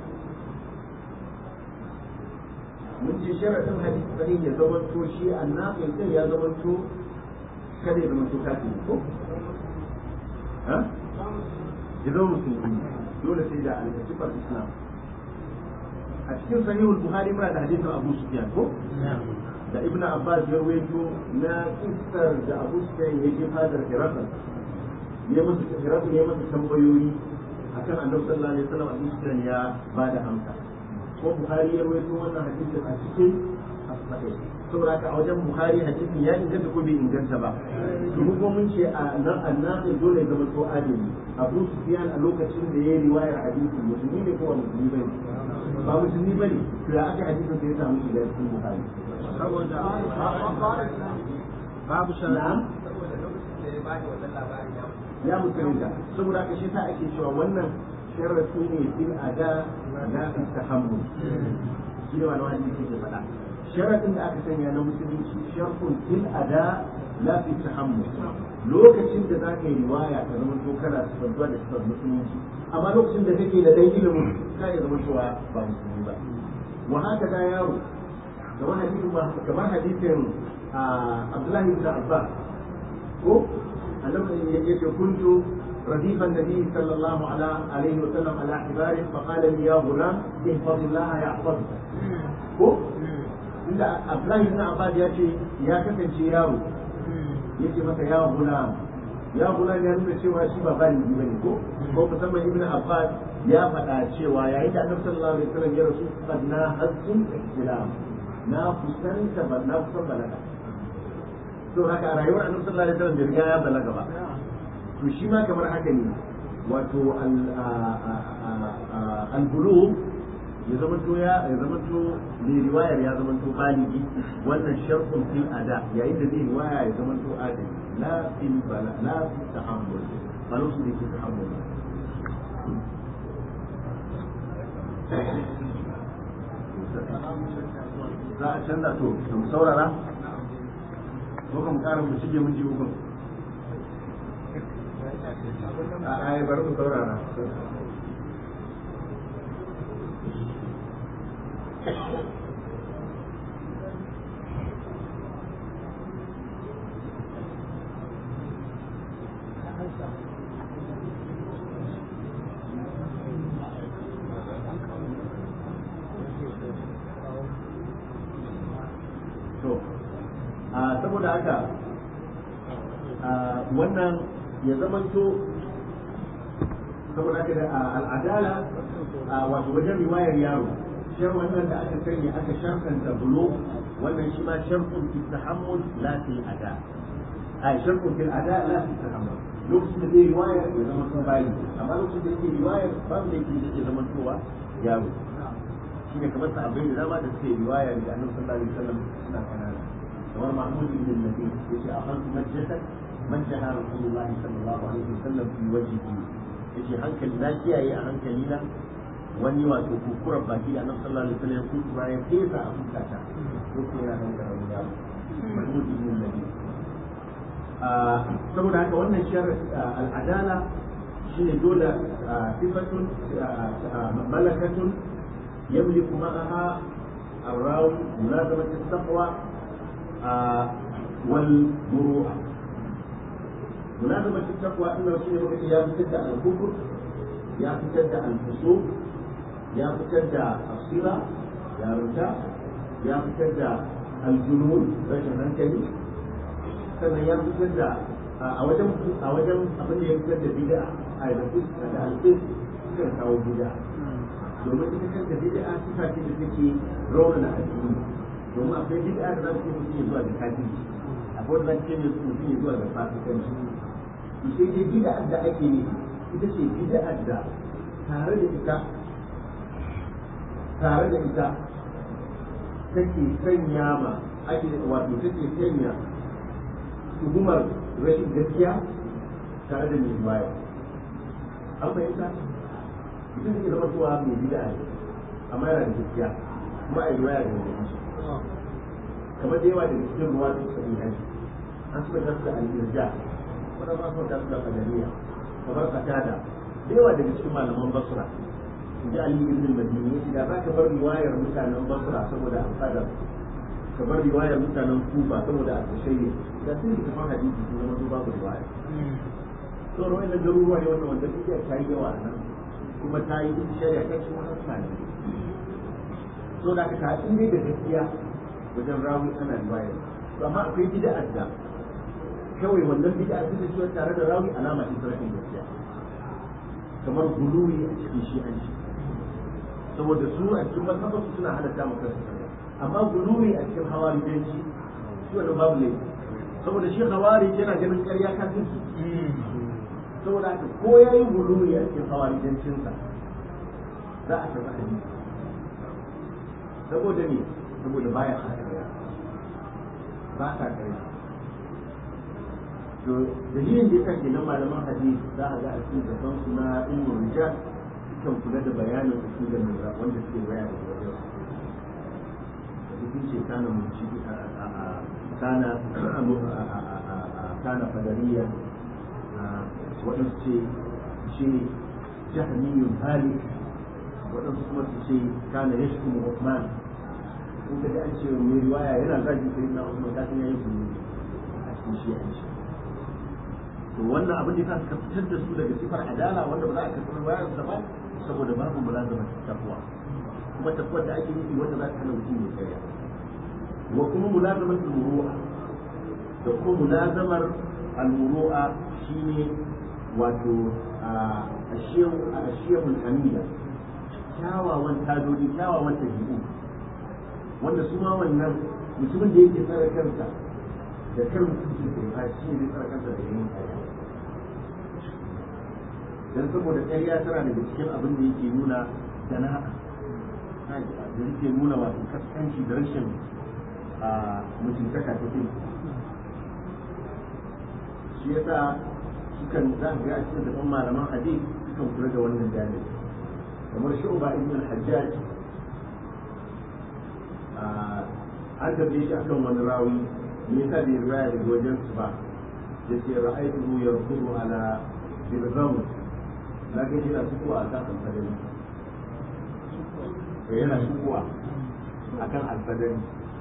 mun ce sharadin hadisi sanin ya zama to shi annaqil din ya zama to kada ya zama to kafin ko ha ya zama musulmi dole sai da al-sifar islam a cikin sahihul buhari muna da hadisin abu sufyan ko da ibn abbas ya rawaito na kissar da abu sufyan ya je fadar hirafan ya masa hirafan ya masa tambayoyi akan annabi sallallahu alaihi wasallam abu sufyan ya bada amsa ko buhari ya rawaito wannan hadisin a cikin as-sahih saboda ka a wajen Bukhari hadisin ya inganta ko bai inganta ba domin ko mun ce a nan annabi dole ya zama to adili Abu Sufyan a lokacin da yayi riwayar hadisin musulmi ne ko ba musulmi bane ba musulmi bane to ya aka hadisin da ya samu shiga cikin Bukhari saboda babu na'am saboda lokacin da ya bada wannan labarin ya musulunta saboda haka shi sa ake cewa wannan sharadi ne fil ada na tahammul shi ne wani wani ke faɗa sharadin da aka sanya na musulunci sharfun fil ada la fi tahammul lokacin da za ka yi riwaya ka zama to kana sifantuwa da sifar musulunci amma lokacin da kake da dai ilimin ka ya zama cewa ba musulmi ba wa haka da yaro kamar hadisin kamar hadisin Abdullahi ibn Abbas ko annabi yake kuntu رديف النبي صلى الله عليه وسلم على اعتباره فقال لي يا غلام احفظ الله يحفظك ko inda Abdullahi ibn Abbas ya ce ya kasance yaro yake masa ya gulam ya gulam ya nuna cewa shi ba bani bane ko ko musamman ibn Abbas ya faɗa cewa yayin da Annabi sallallahu alaihi wasallam ya rasu qadna hazzun islam na kusanta ba na kusan balaga to haka a rayuwar Annabi sallallahu alaihi wasallam bai riga ya balaga ba to shi ma kamar haka ne wato al-bulugh ya zama to ya ya zama to ne riwayar ya zama to baligi wannan sharhun fil ada yayin da zai riwaya ya zama to adali la fil bala la fil tahammul ba lokacin da yake tahammul za a canza to mu saurara ko kuma karin mu cike mun ji hukun a ai bari mu saurara to saboda haka wannan ya zamanto saboda haka da al'adala wato wajen riwayar yaro shar wannan da aka sanya aka sharkanta bulo wannan shi ma sharkun fi tahammul la fi ada ai sharkun fil ada la fi tahammul lokacin da zai riwaya ya zama sun bayi amma lokacin da yake riwaya babu da yake yake zaman towa yaro shi ne kamar sahabbai da dama da suke riwaya da annabi sallallahu alaihi wasallam suna kanana kamar Mahmud ibn Nabi yace a kan majjata majjaha Rasulullah sallallahu alaihi wasallam fi wajhihi yace hankali na kiyaye a hankali na wani wato kukurar baki da annabi sallallahu alaihi wasallam ya kuskura ya fesa a fuskata yake yana da karamin yaro Mahmud ibn Nabi saboda haka wannan shar al'adala shine dole sifatun malakatun yamliku ma'aha الراوي ملازمة التقوى والمروءة ملازمة التقوى إنه شيء وقت يا بتبدأ الكفر يا بتبدأ الفسوق يا بتبدأ الصلة يا رجاء يا بتبدأ الجنون رجل هنكلي sannan ya fitar da a wajen a wajen abin da ya fitar da bid'a a yanzu da alƙis sukan kawo bid'a domin ita kanta bid'a sifa ce da take raunana addini domin akwai bid'a da za ta mutum ya zuwa da kafirci akwai da za ta mutum ya zuwa da fasikanci to sai dai bid'a da ake ne ita ce bid'a da tare da ita tare da ita take sanya ma ake wato take sanya tuhumar rashin gaskiya tare da mai riwaya an fahimta mutum zai zama cewa mai bida ne amma yana da gaskiya kuma a riwaya da wani kamar da yawa daga cikin ruwa su sani hanci an suka tasu da al'irja wadda ba su tasu da kadariya kamar fatada da yawa daga cikin malaman basra in ji ali ibn madini ya za ka bar riwayar mutanen basra saboda al'adar ka bar riwayar mutanen kufa saboda al-tashayyi da sun yi kamar hadisi sun zama su babu riwaya to rawai na garuruwa ne wannan wanda take ta yi yawa nan kuma ta yi duk shari'a ta cikin wannan tsari so da ka ta in dai da gaskiya wajen rawi ana riwaya to amma akwai bid'a da kawai wannan bid'a ta ce tare da rawi alama ce ta rashin gaskiya kamar guluwi a cikin shi'anci saboda su a cikin masabar suna halatta maka su amma guluwi a cikin hawarijanci shi wannan babu ne saboda shi hawari yana ganin ƙarya kafin su saboda haka ko ya yi guluwi a cikin hawarijancinsa za a karɓi hadisi saboda ne saboda baya sa ƙarya ba sa ƙarya to dalilin da yake nan malaman hadisi za a ga a cikin gaban su na ilmin rijal kan kula da bayanin su da mai wanda suke bayani da wajen su cikin ce kana munci kana kana fadariya waɗansu ce shi jahmiyun halik waɗansu kuma su ce kana yashkumu Uthman in ka an ce mai riwaya yana zagi sai na Uthman ta san yayi kuma a cikin shi an ce to wannan abin da ya ka fitar da su daga sifar adala wanda ba za a karɓi riwayar sa ba saboda babu mulazama takwa kuma takwa da ake nufi wanda za ta hana mutum ya tsaya wa kuma mulazamar al-muru'a da kuma mulazamar al-muru'a shine wato a ashiyahul amila kyawawan tadodi kyawawan tabi'u wanda su ma wannan mutumin da yake tsara kansa da kan mutum da shi ne tsara kansa da yin kaya dan saboda ƙarya tana daga cikin abin da yake nuna sana'a da yake nuna wato kaskanci da rashin a mutuntaka ta kai shi yasa sukan za ga a cikin zaɓen malaman hadith sukan kula da wannan jami'i kamar shu'ba ibn al-hajjaj an tabbe shi akan wani rawi me yasa bai riwaya daga wajen su ba yace ra'aytuhu yarkudu ala bilgham lakin yana sukuwa a kan alfadari yana sukuwa a kan alfadari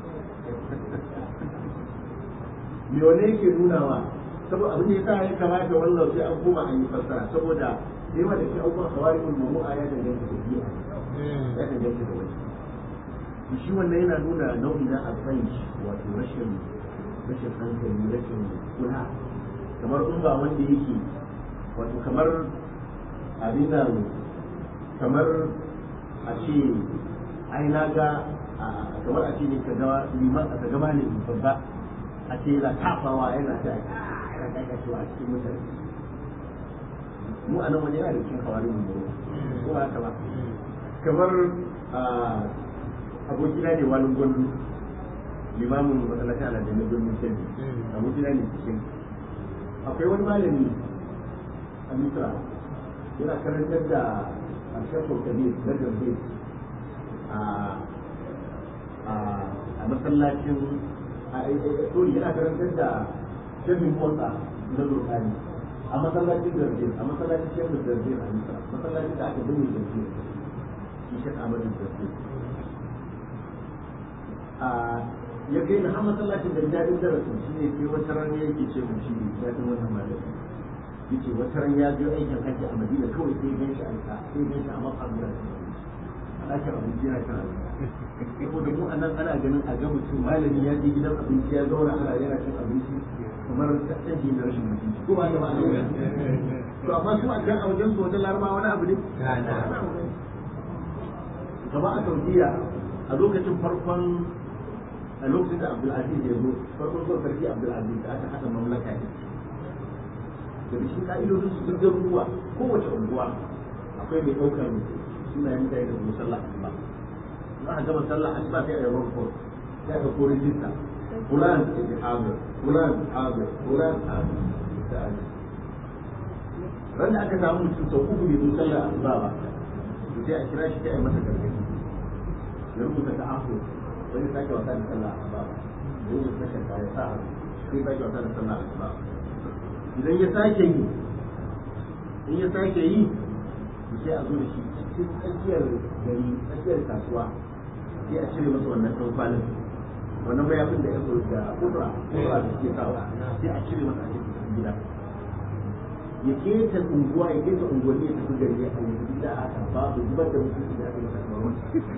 me wane yake nunawa saboda abin da ya sa ya kamata wannan sai an koma an yi fassara saboda da yawa da ke abubuwan hawarikul mamu'a ya danganta da biya ya danganta da wani shi wannan yana nuna nau'i na alfanci wato rashin rashin hankali rashin kula kamar in ba wanda yake wato kamar abin da kamar a ce ai na ga kamar a ce ne ka gaba liman a gaba ne babba a ce la kafawa yana ta yana kakashewa a cikin mutane mu a nan wani yana da cikin kawari mu ko ba haka ba kamar abokina ne wani gwandu limamin masallacin ala da na gwamnati kenan abokina ne cikin akwai wani malami a misra yana karantar da alshafin kabir na garbe a masallacin sorry yana karantar da shafin motsa na zurkani a masallacin garbe a masallacin shafin garbe a misra masallacin da aka binne garbe shi shi amadin garbe ya kai na har masallacin da daɗin darasin shi ne sai wata ran yake ce mu shi daɗin wannan malami yace wata ran ya je aikin hajji a Madina kawai sai gan shi aika sai gan shi a makam da ana kan abinci yana kan abinci saboda mu anan ana ganin a ga mutum malami ya je gidan abinci ya zauna ana yana cin abinci kamar tsanci na rashin mutunci ko ba da ba to amma su a kan a wajen su wajen larabawa wani abu ne gaba a Saudiya a lokacin farkon a lokacin da Abdulaziz ya zo farkon zuwa sarki Abdulaziz da aka haɗa mamlaka ne da shi ka'idodin su duk garuruwa kowace unguwa akwai mai ɗaukar sunayen mutane da kuma sallah asuba za a gama sallah asuba sai a yi roll sai a ko rijista fulan ya hadir fulan hadir fulan hadir ran da aka samu mutum sau uku bai zo sallah asuba ba sai a kira shi sai a yi masa gargaɗi ya rubuta ta afu wani sake wasa da sallah asuba da yin sashen ya sa sai sake wasa da sallah asuba idan ya sake yi in ya sake yi sai a zo da shi cikin tsakiyar gari tsakiyar kasuwa sai a cire masa wannan kan kwalin wannan bayafin da ya zo da kudura kudura da ke sawa sai a cire masa a cikin gida ya keta unguwa ya keta unguwanni ya tafi gari ya yi da aka babu zubar da mutunci da aka yi kamar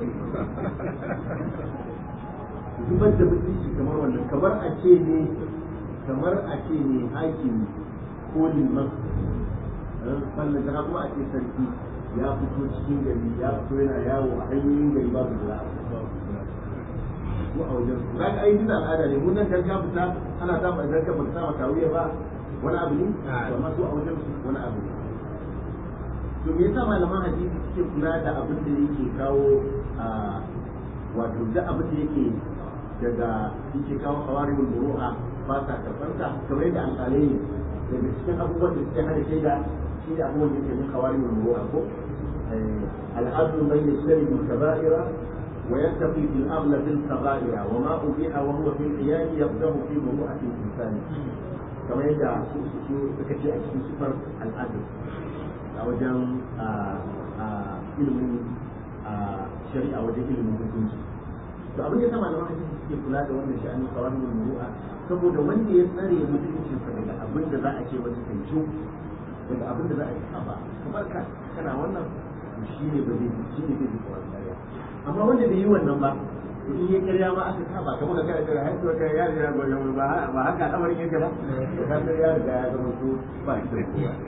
zubar da mutunci kamar wannan kamar a ce ne kamar a ce ne hakimi ko liman wannan kana kuma a ce sarki ya fito cikin gari ya fito yana yawo a hanyoyin gari babu da ko a wajen su kaga ai duk al'ada ne mun nan kan ka fita ana samu idan ka fita ma tawiya ba wani abu ne amma su a wajen su wani abu ne to me yasa malaman hadisi suke kula da abin da yake kawo a wato da abin da yake daga yake kawo hawarin muru'a ba sa karɓarta kamar yadda alƙalai daga cikin abubuwan da suke hada shaida shi da abubuwan da yake min hawarin muru'a ko al'adu bai yashtari bil kaba'ira wa yattaqi bil aghla bil sagha'ira wa ma ubiha wa huwa fil qiyam yabdahu fi muru'ati al-insani kamar yadda su suka ce a cikin sifar al'adu a wajen ilimin shari'a wajen ilimin hukunci to abin da sama da wani suke kula da wannan sha'anin kawarin muru'a saboda wanda ya tsare mutuncinsa daga abin da za a ce masa kancu daga abin da za a yi ba kamar ka kana wannan shi ne ba zai shi ne zai zuwa ƙarya amma wanda bai yi wannan ba in yi ƙarya ma aka saba kamar da kai da har to kai ya riga goyon ba ba haka al'amarin yake ba ka ga ya riga ya zama to ba shi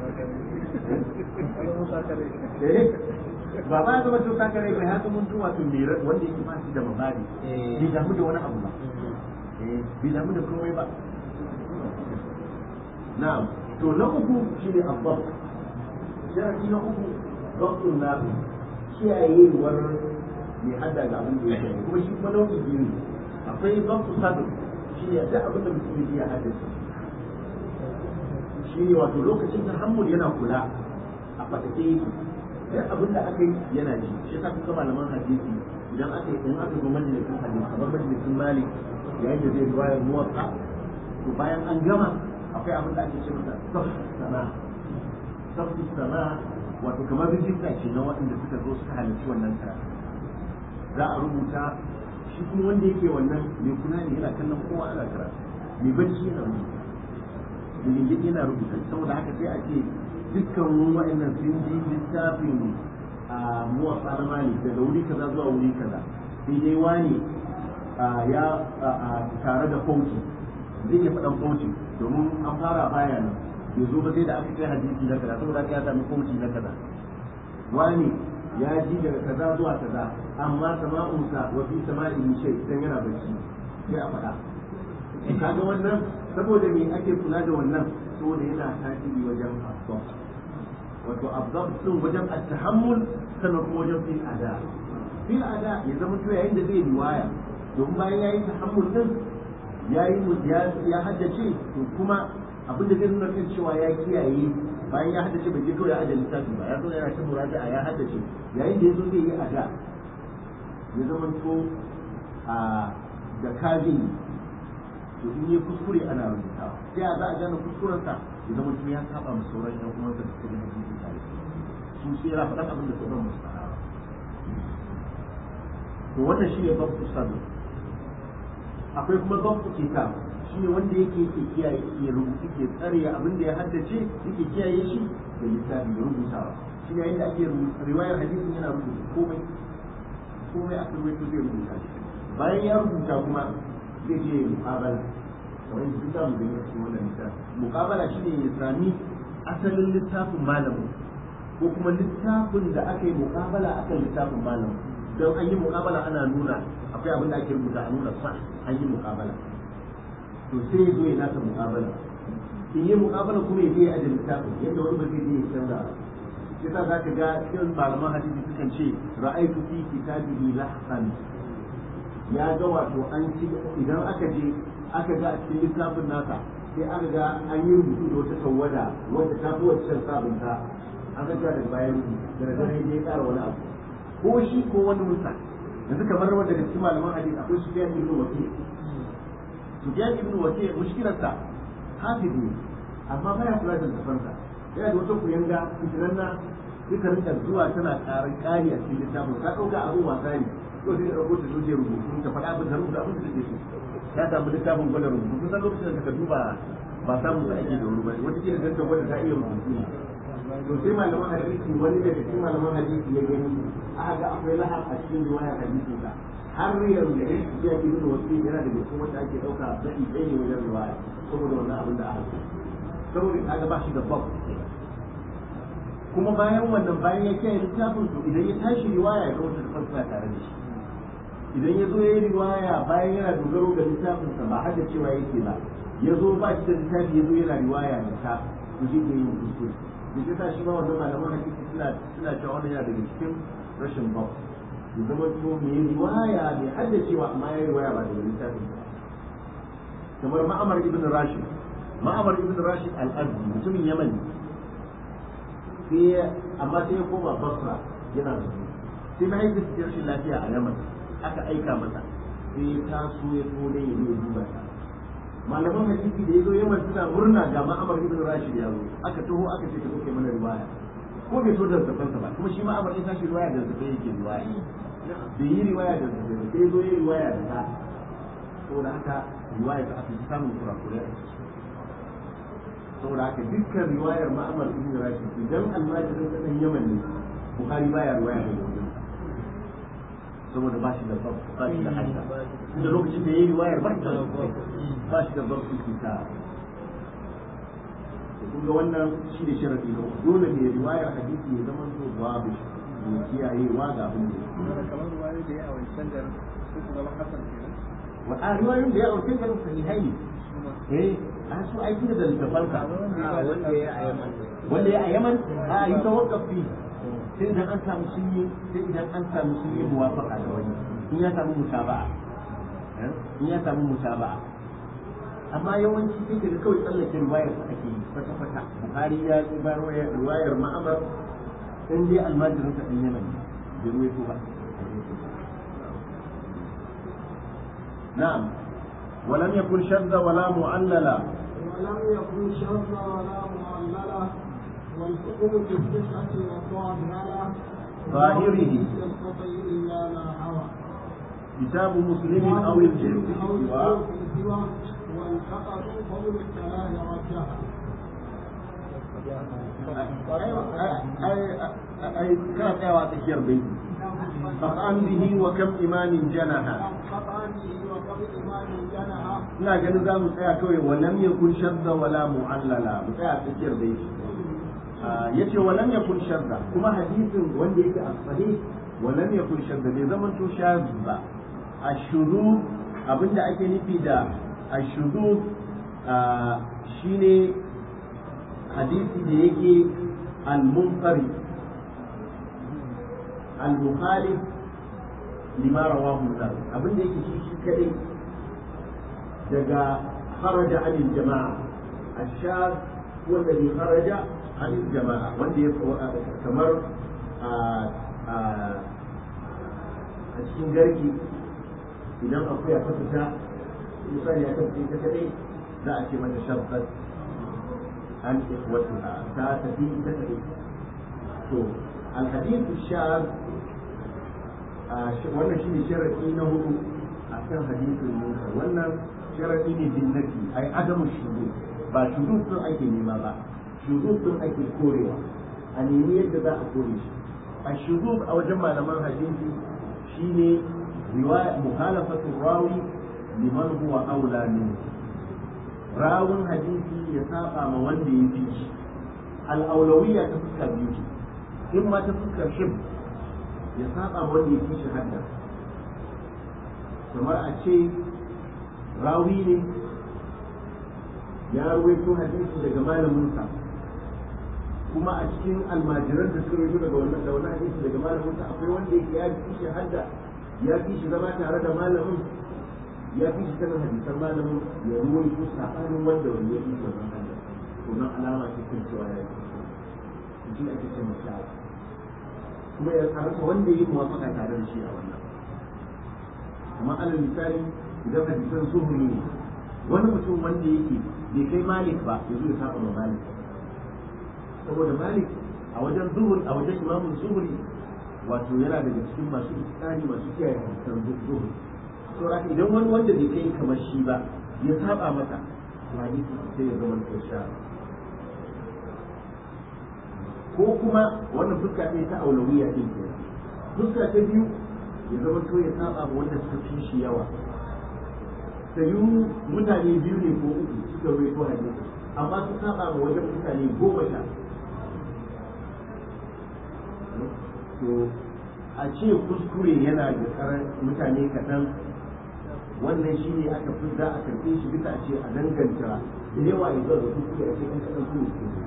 ba ba zama to sakare bai haka mun tuwa tun ne wanda yake ba shi da mabari bai damu da wani abu ba bai damu da komai ba na'am to na uku shine abbas sharadi na uku rabtun nabi kiyayewar mai hada ga abin da yake kuma shi kuma nau'i biyu ne akwai rabtu sadr shine da abin da mutum ya haddace shine wato lokacin tahammul yana kula a fadake duk abin da aka yi yana ji shi yasa kuka malaman hadisi idan aka yi in aka zo majalisin hadisi kamar majalisin malik yayin da zai riwayar muwatta to bayan an gama akwai abin da ake ce masa safis sana safis sana wato kamar rijista ce na waɗanda suka zo suka halarci wannan karatu za a rubuta shi kuma wanda yake wannan mai kula ne yana kallon kowa ana karatu mai bacci yana rubuta mai yana rubuta saboda haka sai a ce dukkan waɗannan sun ji littafin a muwatsa na mali daga wuri kaza zuwa wuri kaza sai dai wani ya tare da fauci zai iya faɗan fauci domin an fara baya nan bai zo ba sai da aka kai hadisi na kaza saboda ya sami fauci na kaza wani ya ji daga kaza zuwa kaza amma sama'unsa wa fi sama'i shay dan yana bacci sai a faɗa kaga wannan saboda me ake kula da wannan saboda yana tasiri wajen abdab wato abdab sun wajen at-tahammul sannan kuma wajen fil ada fil ada ya zama to yayin da zai riwaya don bayan yayi tahammul din yayi ya haddace to kuma abinda zai nuna kan cewa ya kiyaye bayan ya haddace bai je kawai ya ajiye littafi ba ya zo yana cin muraja'a ya haddace yayin da yazo zai yi ada ya zama to a da kazin to in yi kuskure ana rubutawa sai a za a gane kuskurensa ya zama tun ya saba mu sauran yan uwansa da suka gina hadisi tare su sai yana faɗan abin da sauran musu faɗa ba to wannan shine babu sabu akwai kuma babu kitab shine wanda yake yake kiyaye ya rubuta ke tsare abin da ya haddace yake kiyaye shi da littafi da rubutawa shine yayin da ake riwayar hadisin yana rubuta komai komai a kan wani zai rubuta shi bayan ya rubuta kuma zai je muqabala kamar yadda duk zamu gani a cikin wannan littafi muqabala shine ya sami asalin littafin malamin ko kuma littafin da aka yi muqabala akan littafin malamin don an yi muqabala ana nuna akwai abin da ake rubuta a nuna sa an yi muqabala to sai ya zo ya nasa muqabala in yi muqabala kuma ya je ya ajiye littafin yadda wani ba zai je ya canza yasa za ka ga cikin malaman hadisi sukan ce ra'aytu fi kitabihi lahsan ya ga wato an ci idan aka je aka ga a cikin littafin nasa sai aka ga an yi rubutu da wata tawada wanda ta fi waccan sabunta an ga daga bayan da dare ne ya ƙara wani abu ko shi ko wani musa yanzu kamar wanda da cikin malaman hadisi akwai Sufyan ibn Waki' Sufyan ibn Waki' mushkilarsa hafiz ne amma baya kula da zafansa yana da wata kuyanga fitinanna duka rinka zuwa tana ƙarin ƙari a cikin littafin ta ɗauka abin wasa ne ko sai ɗauko ta zo rubutu ta faɗa abin da rubuta abin da take so ya samu littafin gwada rubutu kun san lokacin da ka duba ba samun da ake da wuri ba wata kila ganta gwada ta iya rubutu ne to sai malaman hadisi wani daga cikin malaman hadisi ya gani aka ga akwai lahab a cikin riwayar hadisi ka har yanzu ya ke nuna wasu yana da cikin wanda ake ɗauka zaɓi ɗaya ne wajen riwaya saboda wannan abin da aka saboda kaga ba shi da bab kuma bayan wannan bayan ya kiyaye littafin to idan ya tashi riwaya ya ga wata da fassara tare da shi idan ya zo ya yi riwaya bayan yana dogaro ga littafinsa ba hada cewa yake ba ya zo ba shi da littafi ya zo yana riwaya da ta to shi ke yin kuskure da shi sa shi ma wannan malaman hadisi suna suna cewa wannan yana daga cikin rashin bab ya zama to mai riwaya mai hada cewa amma ya riwaya ba daga littafinsa kamar ma'amar ibn rashid ma'amar ibn rashid al-azdi mutumin yaman sai amma sai ya koma basra yana zuwa sai mahaifin ta rashin lafiya a yaman aka aika masa sai ya taso ya so dai ya zo duba ta malaman hadisi da ya zo yaman suna murna ga ma'amar ibn rashid ya zo aka taho aka ce ta kuke mana riwaya ko bai so da zafansa ba kuma shi ma'amar ya tashi riwaya da zafai yake riwaya bai yi riwaya da zafai sai ya zo ya riwaya da ta saboda haka riwaya ta aka samun kurakurai a ciki saboda haka dukkan riwayar ma'amar ibn rashid idan almajirin ta dan yaman ne bukhari baya riwaya da wajen saboda ba shi da ba shi da hadda da lokacin da yayi riwayar ba shi da ba shi da babu kita kun ga wannan shi ne sharadi ne dole ne riwayar hadisi ya zama to babu ne kiyayewa ga abin da kamar riwayar da ya a wancan da su zama hasan kenan wa a riwayoyin da ya a wancan da sahihai ne eh an so aiki da littafansa wanda ya a yaman wanda ya a yaman a yi tawakkafi sai idan an samu sun yi sai idan an samu sun yi muwafaqa da wani in ya samu mutaba'a in ya samu mutaba'a amma yawanci sai ka kawai tsallake riwayar da ake yi fata fata bukhari ya yi riwayar ma'amar in dai almajirin sa din yaman bai ruwaito ba na'am ولم يكن شذا ولا معللا ولم يكن شذا ولا معللا والحكم بالصحة والظاهرة ظاهره يستطيع إلا ما هوى كتاب مسلم أو الجنس سوى والفقر قول الكلام رجها أي كانت أيوة تشير به قطعا به وكم إمام جنها ina ganin za mu tsaya kawai walam yakun shadda wala mu'allala mu tsaya tsakiyar da yake yace walam yakun shadda kuma hadisin wanda yake a sahih walam yakun shadda bai zaman to shadda ba ashuru abinda ake nufi da ashuru shine hadisi da yake al-munqari al-mukhalif lima rawahu an-nas abinda yake shi shi kadai daga kharaja anil jama'a ashad huwa alladhi kharaja anil jama'a wanda ya kamar a cikin garki idan akwai a fita misali ya tafi ta kadai za a ce mata shabbat an ikhwatuha ta tafi ta kadai to al-hadith ash-shad wannan shine sharadi na hudu akan hadithin munkar wannan sharadi ne bin nafi ai adamu shudu ba shudu sun ake nema ba shudu sun ake korewa a nemi yadda za a kore shi a shudu a wajen malaman hadisi shine riwaya mukhalafatu rawi liman huwa aula min rawun hadisi ya saba ma wanda ya fi shi al-aulawiyya ta fuska biyu in ma ta fuskar shib ya saba ma wanda ya fi shi hadda kamar a ce rawi ne ya ruwaito hadisi daga malaminsa kuma a cikin almajiran da suka rubuta daga wannan da wannan hadisi daga malaminsa akwai wanda yake ya fi shi hadda ya fi shi zama tare da malamin ya fi shi sanin hadisan malamin ya ruwaito sabanin wanda wani ya fi shi wannan hadda to nan alama ce kan cewa ya fi shi ake ce masa kuma ya karanta wanda ya yi muwafaka tare da shi a wannan amma alal misali idan hadisan zuhuri ne wani mutum wanda yake bai kai malik ba ya zo ya saba ma malik saboda malik a wajen zuhuri a wajen imamun zuhuri wato yana daga cikin masu tsari masu kiyaye hadisan zuhuri saboda idan wani wanda bai kai kamar shi ba ya saba masa to hadisi sai ya zama sha ko kuma wannan fuska ce ta aulawiya din ke fuska ta biyu ya zama to ya saba ma wanda suka fi shi yawa sai mutane biyu ne ko uku suka rawaito hadisi amma su saba ma wajen mutane goma sha to a ce kuskure yana da karar mutane kaɗan wannan shi ne aka fi za a karɓe shi bisa a ce a danganta da yawa ya zuwa da kuskure a ce ɗan kaɗan su ne suke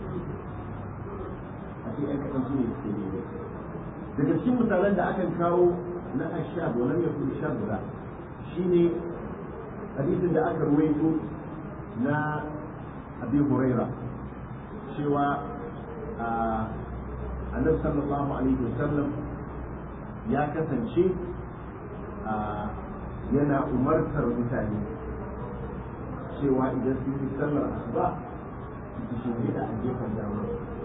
a ce ɗan kaɗan su ne suke ne daga cikin misalan da akan kawo na ashab wannan ya fi shabra shi ne hadisin da aka ruwaito na abi huraira cewa annabi sallallahu alaihi wasallam ya kasance yana umartar mutane cewa idan sun yi sallar asuba su shirya a gefen dama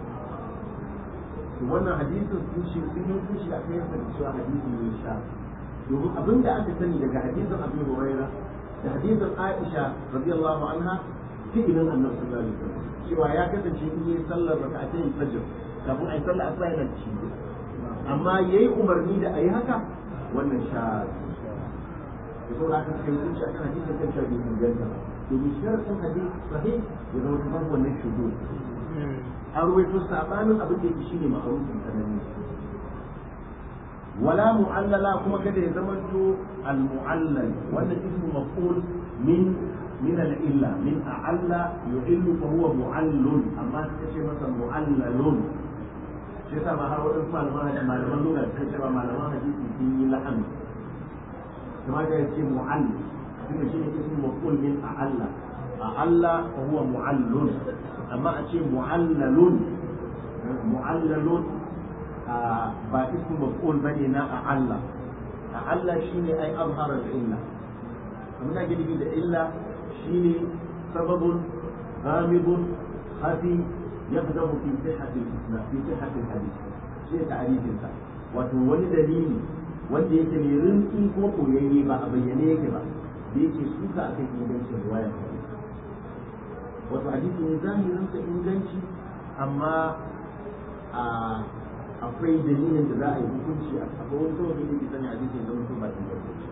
wannan hadisin sun shi sun yi kushi a kai sa cewa hadisin ne sha domin abin da aka sani daga hadisin Abu Huraira da hadisin Aisha radiyallahu anha fi'ilin annabi sallallahu alaihi wasallam cewa ya kasance in yi sallar rak'atayn fajr kafin ai sallar asuba yana ci amma yayi umarni da ayi haka wannan sha to da aka kai kunci akan hadisin kan shafi inganta domin sharadin hadisi sahih ya zama kamar wannan shudu an ruwaito sabanin abin da yake shine ma'rufin sananne wala mu'allala kuma kada ya zama to al-mu'allal wannan ismu maf'ul min min al-illa min a'alla yu'illu fa huwa mu'allul amma kace masa mu'allalun shi yasa ma har wadansu malaman hadisi malaman lugha suka ce malaman hadisi sun yi la'an kuma da yace mu'all kuma shi ne ismu maf'ul min a'alla a'alla fa huwa mu'allul amma a ce mu'allalun mu'allalun ba ismu maf'ul bane na a'alla a'alla shine ai azhara al-illa kuma da gidi da illa shine sababun ghamidun khafi yaqdamu fi sihhati al-islam fi sihhati al-hadith shi ta'rifin sa wato wani dalili wanda yake mai rinki ko koyayye ba a bayyane yake ba da yake suka akan ingancin riwaya wato hadisi ne zahirin sa inganci amma a akwai dalilin da za a yi hukunci a akwai wani saboda yake sanya hadisi ya zama ba inganci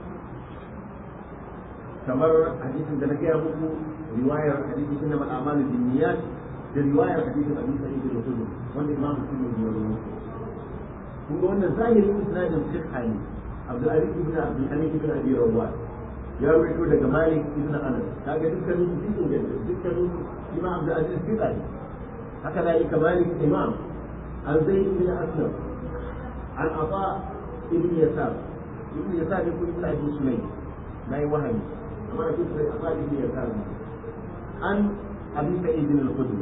kamar hadisin da na gaya muku riwayar hadisi inna mal a'malu binniyat da riwayar hadisin Abi Sa'id al-Khudri wanda Imam Muslim ya rawaito kun ga wannan zahirin isnadin fiqh ne Abdul Aziz ibn Abdul Hamid ibn Abi Rawat ya rawaito daga Malik ibn Anas kaga dukkanin su cikin da dukkanin Imam Abdul Aziz fiqh ne haka da yake Malik Imam Al-Zayd ibn Aslam Al-Ata ibn Yasar ibn Yasar ne kuma ibn Abi Sulaym nayi wahayi amma da duk sai Ata ibn Yasar an Abi Sa'id al-Khudri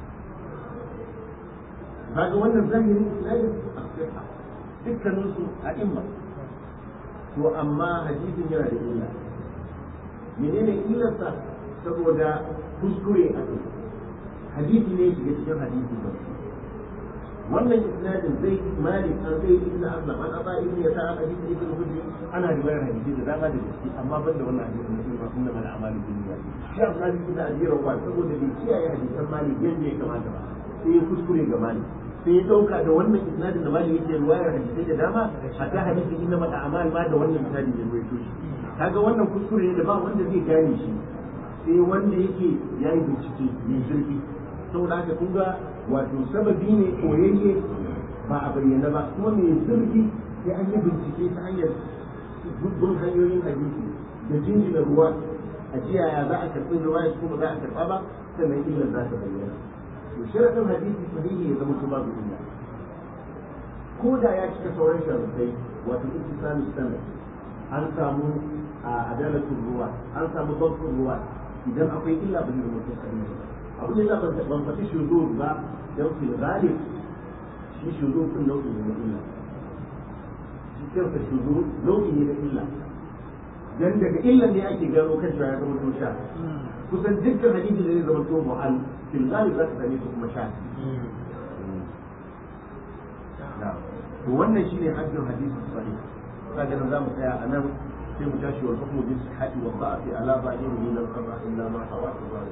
kaga wannan zahirin isnadin fiqh dukkanin su a'imma to amma hadisin yana da illa menene illarsa saboda kuskure a kai hadisi ne shiga cikin hadisi ba wannan isnadin zai malik an zai ibn aslam an aba ibn yasa an hadisi ibn hujri ana riwayar hadisi da dama da gaske amma banda wannan hadisi ne kuma sunna mal amali dunya shi Allah ibn ajira wa saboda bai kiyaye hadisan malik yadda ya kamata ba sai ya kuskure ga malik sai ya dauka da wannan isnadin da malik yake riwayar hadisi da dama hatta hadisin inna mal amal ma da wannan isnadin ya ruwaito shi kaga wannan kuskure ne da ba wanda zai gane shi sai wanda yake yayi bincike mai zurfi saboda haka kun ga wato sababi ne koyayye ba a bayyana ba kuma mai zurfi sai an yi bincike ta hanyar dubban hanyoyin hadisi da jinjina ruwa a ce yaya za a karɓi ruwa ko ba za a karɓa ba sannan illar za ta bayyana to sharadin hadisi sahihi ya zama su babu illa ko da ya cika sauran sharuɗai wato ittisalus sanad an samu a adalatul ruwa an samu dabtul ruwa idan akwai illa ba ne mutum sahihi abu ne da ban faɗi shuzur ba don fil ghalib shi shuzur din nau'i ne na illa shi kansa shuzur nau'i ne na illa dan daga illa ne ake gano kan cewa ya zama to sha kusan dukkan hadisi da zai zama to mu'al fil ghalib za ka same su kuma sha to wannan shine haddin hadisi sahih kaga nan zamu tsaya a nan sai mu tashi wal hukmu bis sihhati wa dha'fi ala zahirihi lam qara illa ma hawa idan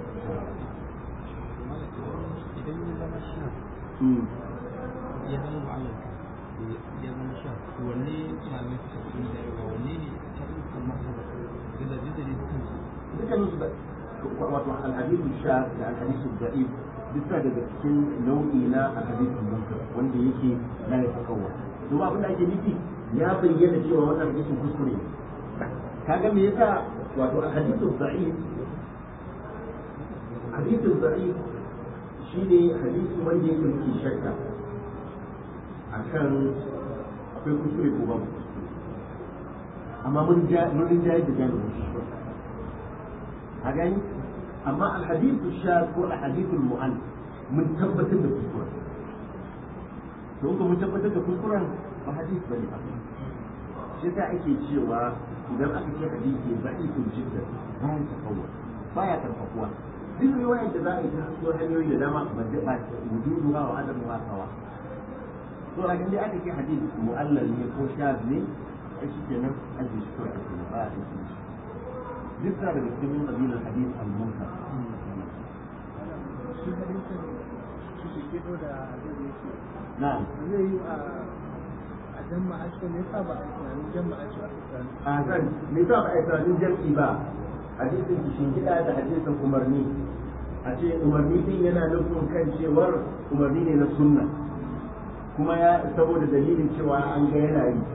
ya zama sha ya zama mu'allal ya zama sha wanne malamai su sun da yawa wanne ne ta ɗaukar masala da da da ne dukkan su dukkan su da wato al-hadithu sha da al-hadithu da'if duk daga cikin nau'i na al-hadithu munkar wanda yake la ya takawa to abin da ake nufi ya bayyana cewa wannan hadisin kuskure kaga me yasa wato hadithu da'if hadithu da'if shine hadisi wanda yake muke shakka akan akwai kuskure ko babu amma mun ja mun ja da jami'in shi a gani amma alhadithu shaz ko alhadithu mu'an mun tabbatar da kuskure to ko mun tabbatar da kuskuren ba hadisi bane ba shi yasa ake cewa idan aka ce hadisi da'ifun jiddan ba ya tafawwa ba ya karfafuwa duk riwayar da za a yi ta so hanyoyi da dama ba da ba wujudu ba wa adamu ba kawa to a gindi aka ce hadisi mu'allal ne ko shaz ne ai shi kenan aje shi kawai ake ba a yi shi duk da daga cikin qabilar hadis al-munkar shi hadisin shi ke da hadisi na'am zai yi a a jama'a shi ne sa ba a tunanin jama'a shi a kan me yasa ba a tunanin jam'i ba hadisin kishin gida da hadisin umarni a ce umarni din yana nufin kan cewar umarni ne na sunna kuma ya saboda dalilin cewa an ga yana yi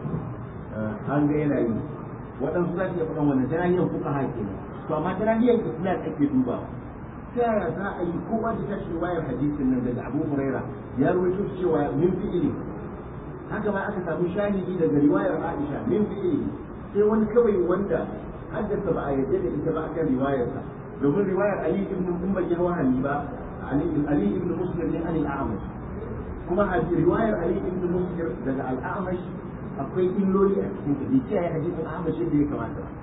an ga yana yi waɗansu za su iya faɗan wannan janahiyar fuka haƙe ne to amma janahiyar islam ake duba ta yaya za a yi kowa da tashi wayar hadisin nan daga abu huraira ya ruwaito cewa min fi'ili haka ma aka samu shahidi daga riwayar aisha min fi'ili sai wani kawai wanda haddasa ba a yarda da ita ba akan riwayarsa domin riwayar ali ibn umar ya wahani ba ali ibn muslim ne an al-a'mash kuma riwayar ali ibn muslim daga al-a'mash akwai illoli a cikin ta bai kiyaye hadisin a'mash da ya kamata ba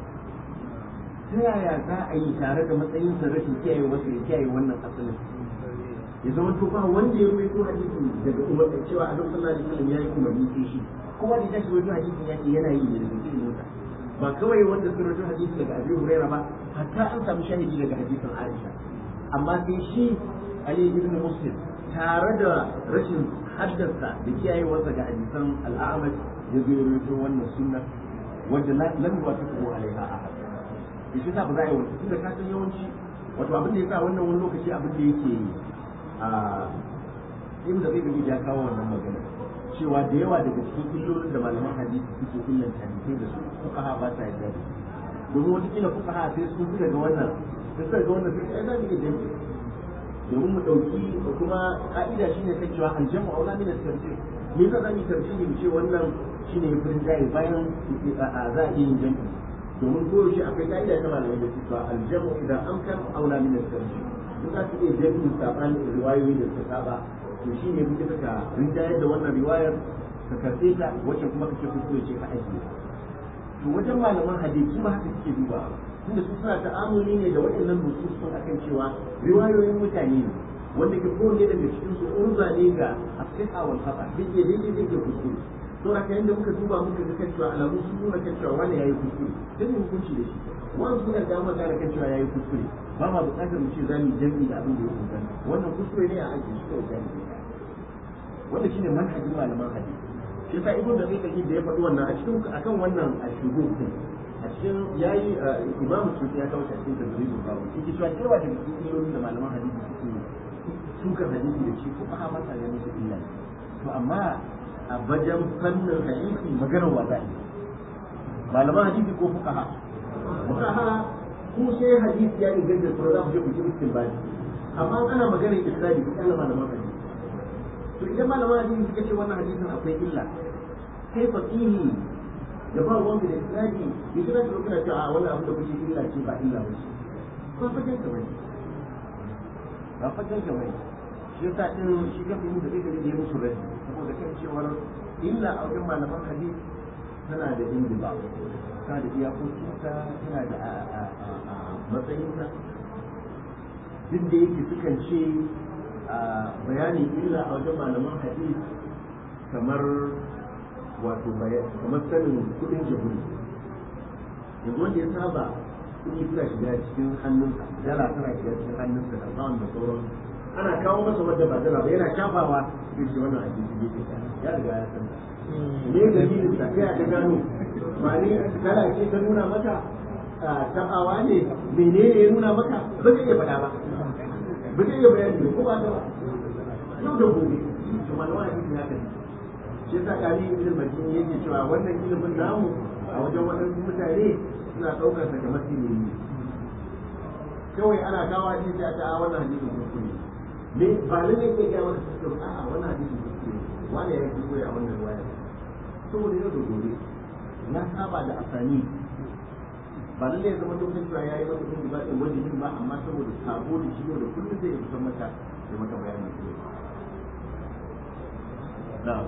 ta yaya za a yi tare da matsayin sa rashin kiyaye wasu ya kiyaye wannan asalin ya zama to ba wanda ya ruwaito hadisin daga umar cewa annabi sallallahu alaihi wasallam ya yi umarni sai shi kuma da tashi ruwaito hadisin ya ce yana yi ne daga cikin mota ba kawai wanda sun rawaito hadisi daga Abi Hurairah ba hatta an samu shahidi daga hadisin Aisha amma sai shi Ali ibn Muslim tare da rashin haddasa da kiyayewarsa ga hadisan al-A'mash ya zo rawaito wannan sunna wanda lam yuwafiqu alaiha ahad shi sa ba za a yi wani tunda ka san yawanci wato abin da yasa wannan wani lokaci abin da yake a ibn da zai ya kawo wannan magana cewa da yawa daga cikin illolin da malaman hadisi suke illan hadisai da su fuqaha ba sa yarda da domin wata kila fuqaha sai sun suka ga wannan sai suka ga wannan sai ai za mu iya jami'i domin mu dauki kuma ka'ida shine ta cewa aljamu aula min at-tarjih me yasa za mu yi tarjihi mu ce wannan shine ya furin jayi bayan za a iya yin jami'i domin koyaushe akwai ka'ida ta malamai da cewa aljamu idan amkan aula min at-tarjih in za su iya jami'in sabanin riwayoyi da suka saba to shi ne kuke saka rinjayar da wannan riwayar ka karɓe ta wacce kuma kake kuskure ce ka aiki to wajen malaman hadisi ba haka suke duba tunda su suna ta'amuli ne da waɗannan nususun akan cewa riwayoyin mutane ne wanda ke kowanne daga cikin su urza ne ga asiha wal khata duk ya daidai zai ke kuskure to haka yanda muka duba muka ga kan cewa alamu sun nuna kan cewa wani yayi kuskure sai mu hukunci da shi wani suna da mu gane kan cewa yayi kuskure ba ma buƙatar mu ce za mu jami'i da abin da ya hukunta wannan kuskure ne a aiki shi kawai jami'i wanda shine manhajin malaman hadisi shi yasa ibnu da zai da ya faɗi wannan a cikin akan wannan ashubu din a cikin yayi imamu sufi ya kawo shi a cikin tafsirin babu yake cewa cewa daga cikin illolin da malaman hadisi suke sukan hadisi da shi ko ba ma sa ganin su illa to amma a bajan fannin hadisi maganar wa za malaman hadisi ko fuqaha fuqaha ku sai hadisi ya inganta to za ku je ku ji istinbadi amma ana maganar isnadi ko kana malaman hadisi to idan malaman hadisi suka ce wannan hadisin akwai illa sai faqihi da ba wanda da isnadi ya kira da kana cewa a wannan abu da kuke illa ce ba illa ba ce ko fakin ka bane ba fakin ka bane shi yasa din shi ga bin da kake da ya musu rai saboda kan cewar illa a wajen malaman hadisi tana da indiba tana da iyakokinta tana da matsayinta duk da yake sukan ce bayanin illa a wajen malaman hadis kamar wato kamar sanin kudin jihuri yanzu wanda ya saba kudi suna shiga cikin hannunsa dala tana shiga cikin hannunsa da tsawon da sauran ana kawo masa wadda ba dala ba yana shafawa zai ce wannan hadisi bai ke ya riga ya san me dalilin sa kai ka gano ba ne dala ce ta nuna maka tabawa ne menene ya nuna maka ba zai iya faɗa ba ba zai iya bayani ko ba ta ba yau da gobe to malama hadisi ya kace shi yasa kari ibn al-madini yake cewa wannan ilimin namu a wajen wadansu mutane suna daukar sa kamar ilimi kawai ana kawo hadisi a ta wannan hadisin kuskure me ba lalle ke ga wannan kuskure a'a wannan hadisin kuskure wani ya kuskure a wannan waya saboda yau da gobe ya saba da asani ba lalle ya zama dokar cewa yayi masa kun ba din wani ba amma saboda sabo da shi da kullum zai kusan mata da maka bayani na'am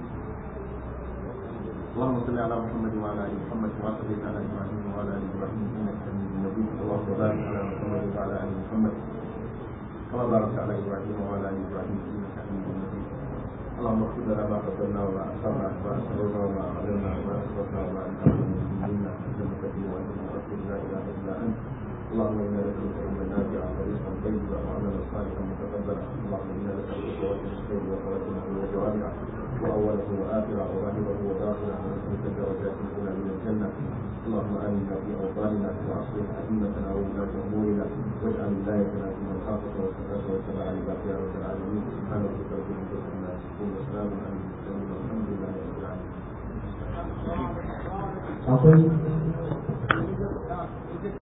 اللهم صل على محمد وعلى ال محمد كما صليت على ابراهيم وعلى ال ابراهيم انك حميد مجيد اللهم بارك على محمد وعلى ال محمد كما باركت على ابراهيم وعلى ال ابراهيم انك حميد مجيد اللهم اغفر لنا ما قدمنا وما اخرنا وما اسررنا وما اعلنا وما اسرفنا وما انت منا انك كثير وانت مغفر لا اله الا انت اللهم انا نسالك علما نافعا ورزقا طيبا وعملا صالحا متقبلا اللهم انا نسالك فواتح الخير وخواتمه وجوامعه واوله واخره وظاهره وباطنه ونسالك درجات الاولى من الجنه اللهم امنا في اوطاننا واصلح ائمتنا وولاة امورنا واجعل ولايتنا في من خافك واتقاك واتبع رضاك يا رب العالمين سبحان ربك رب العزه عما يصفون وسلام على المرسلين والحمد لله رب العالمين.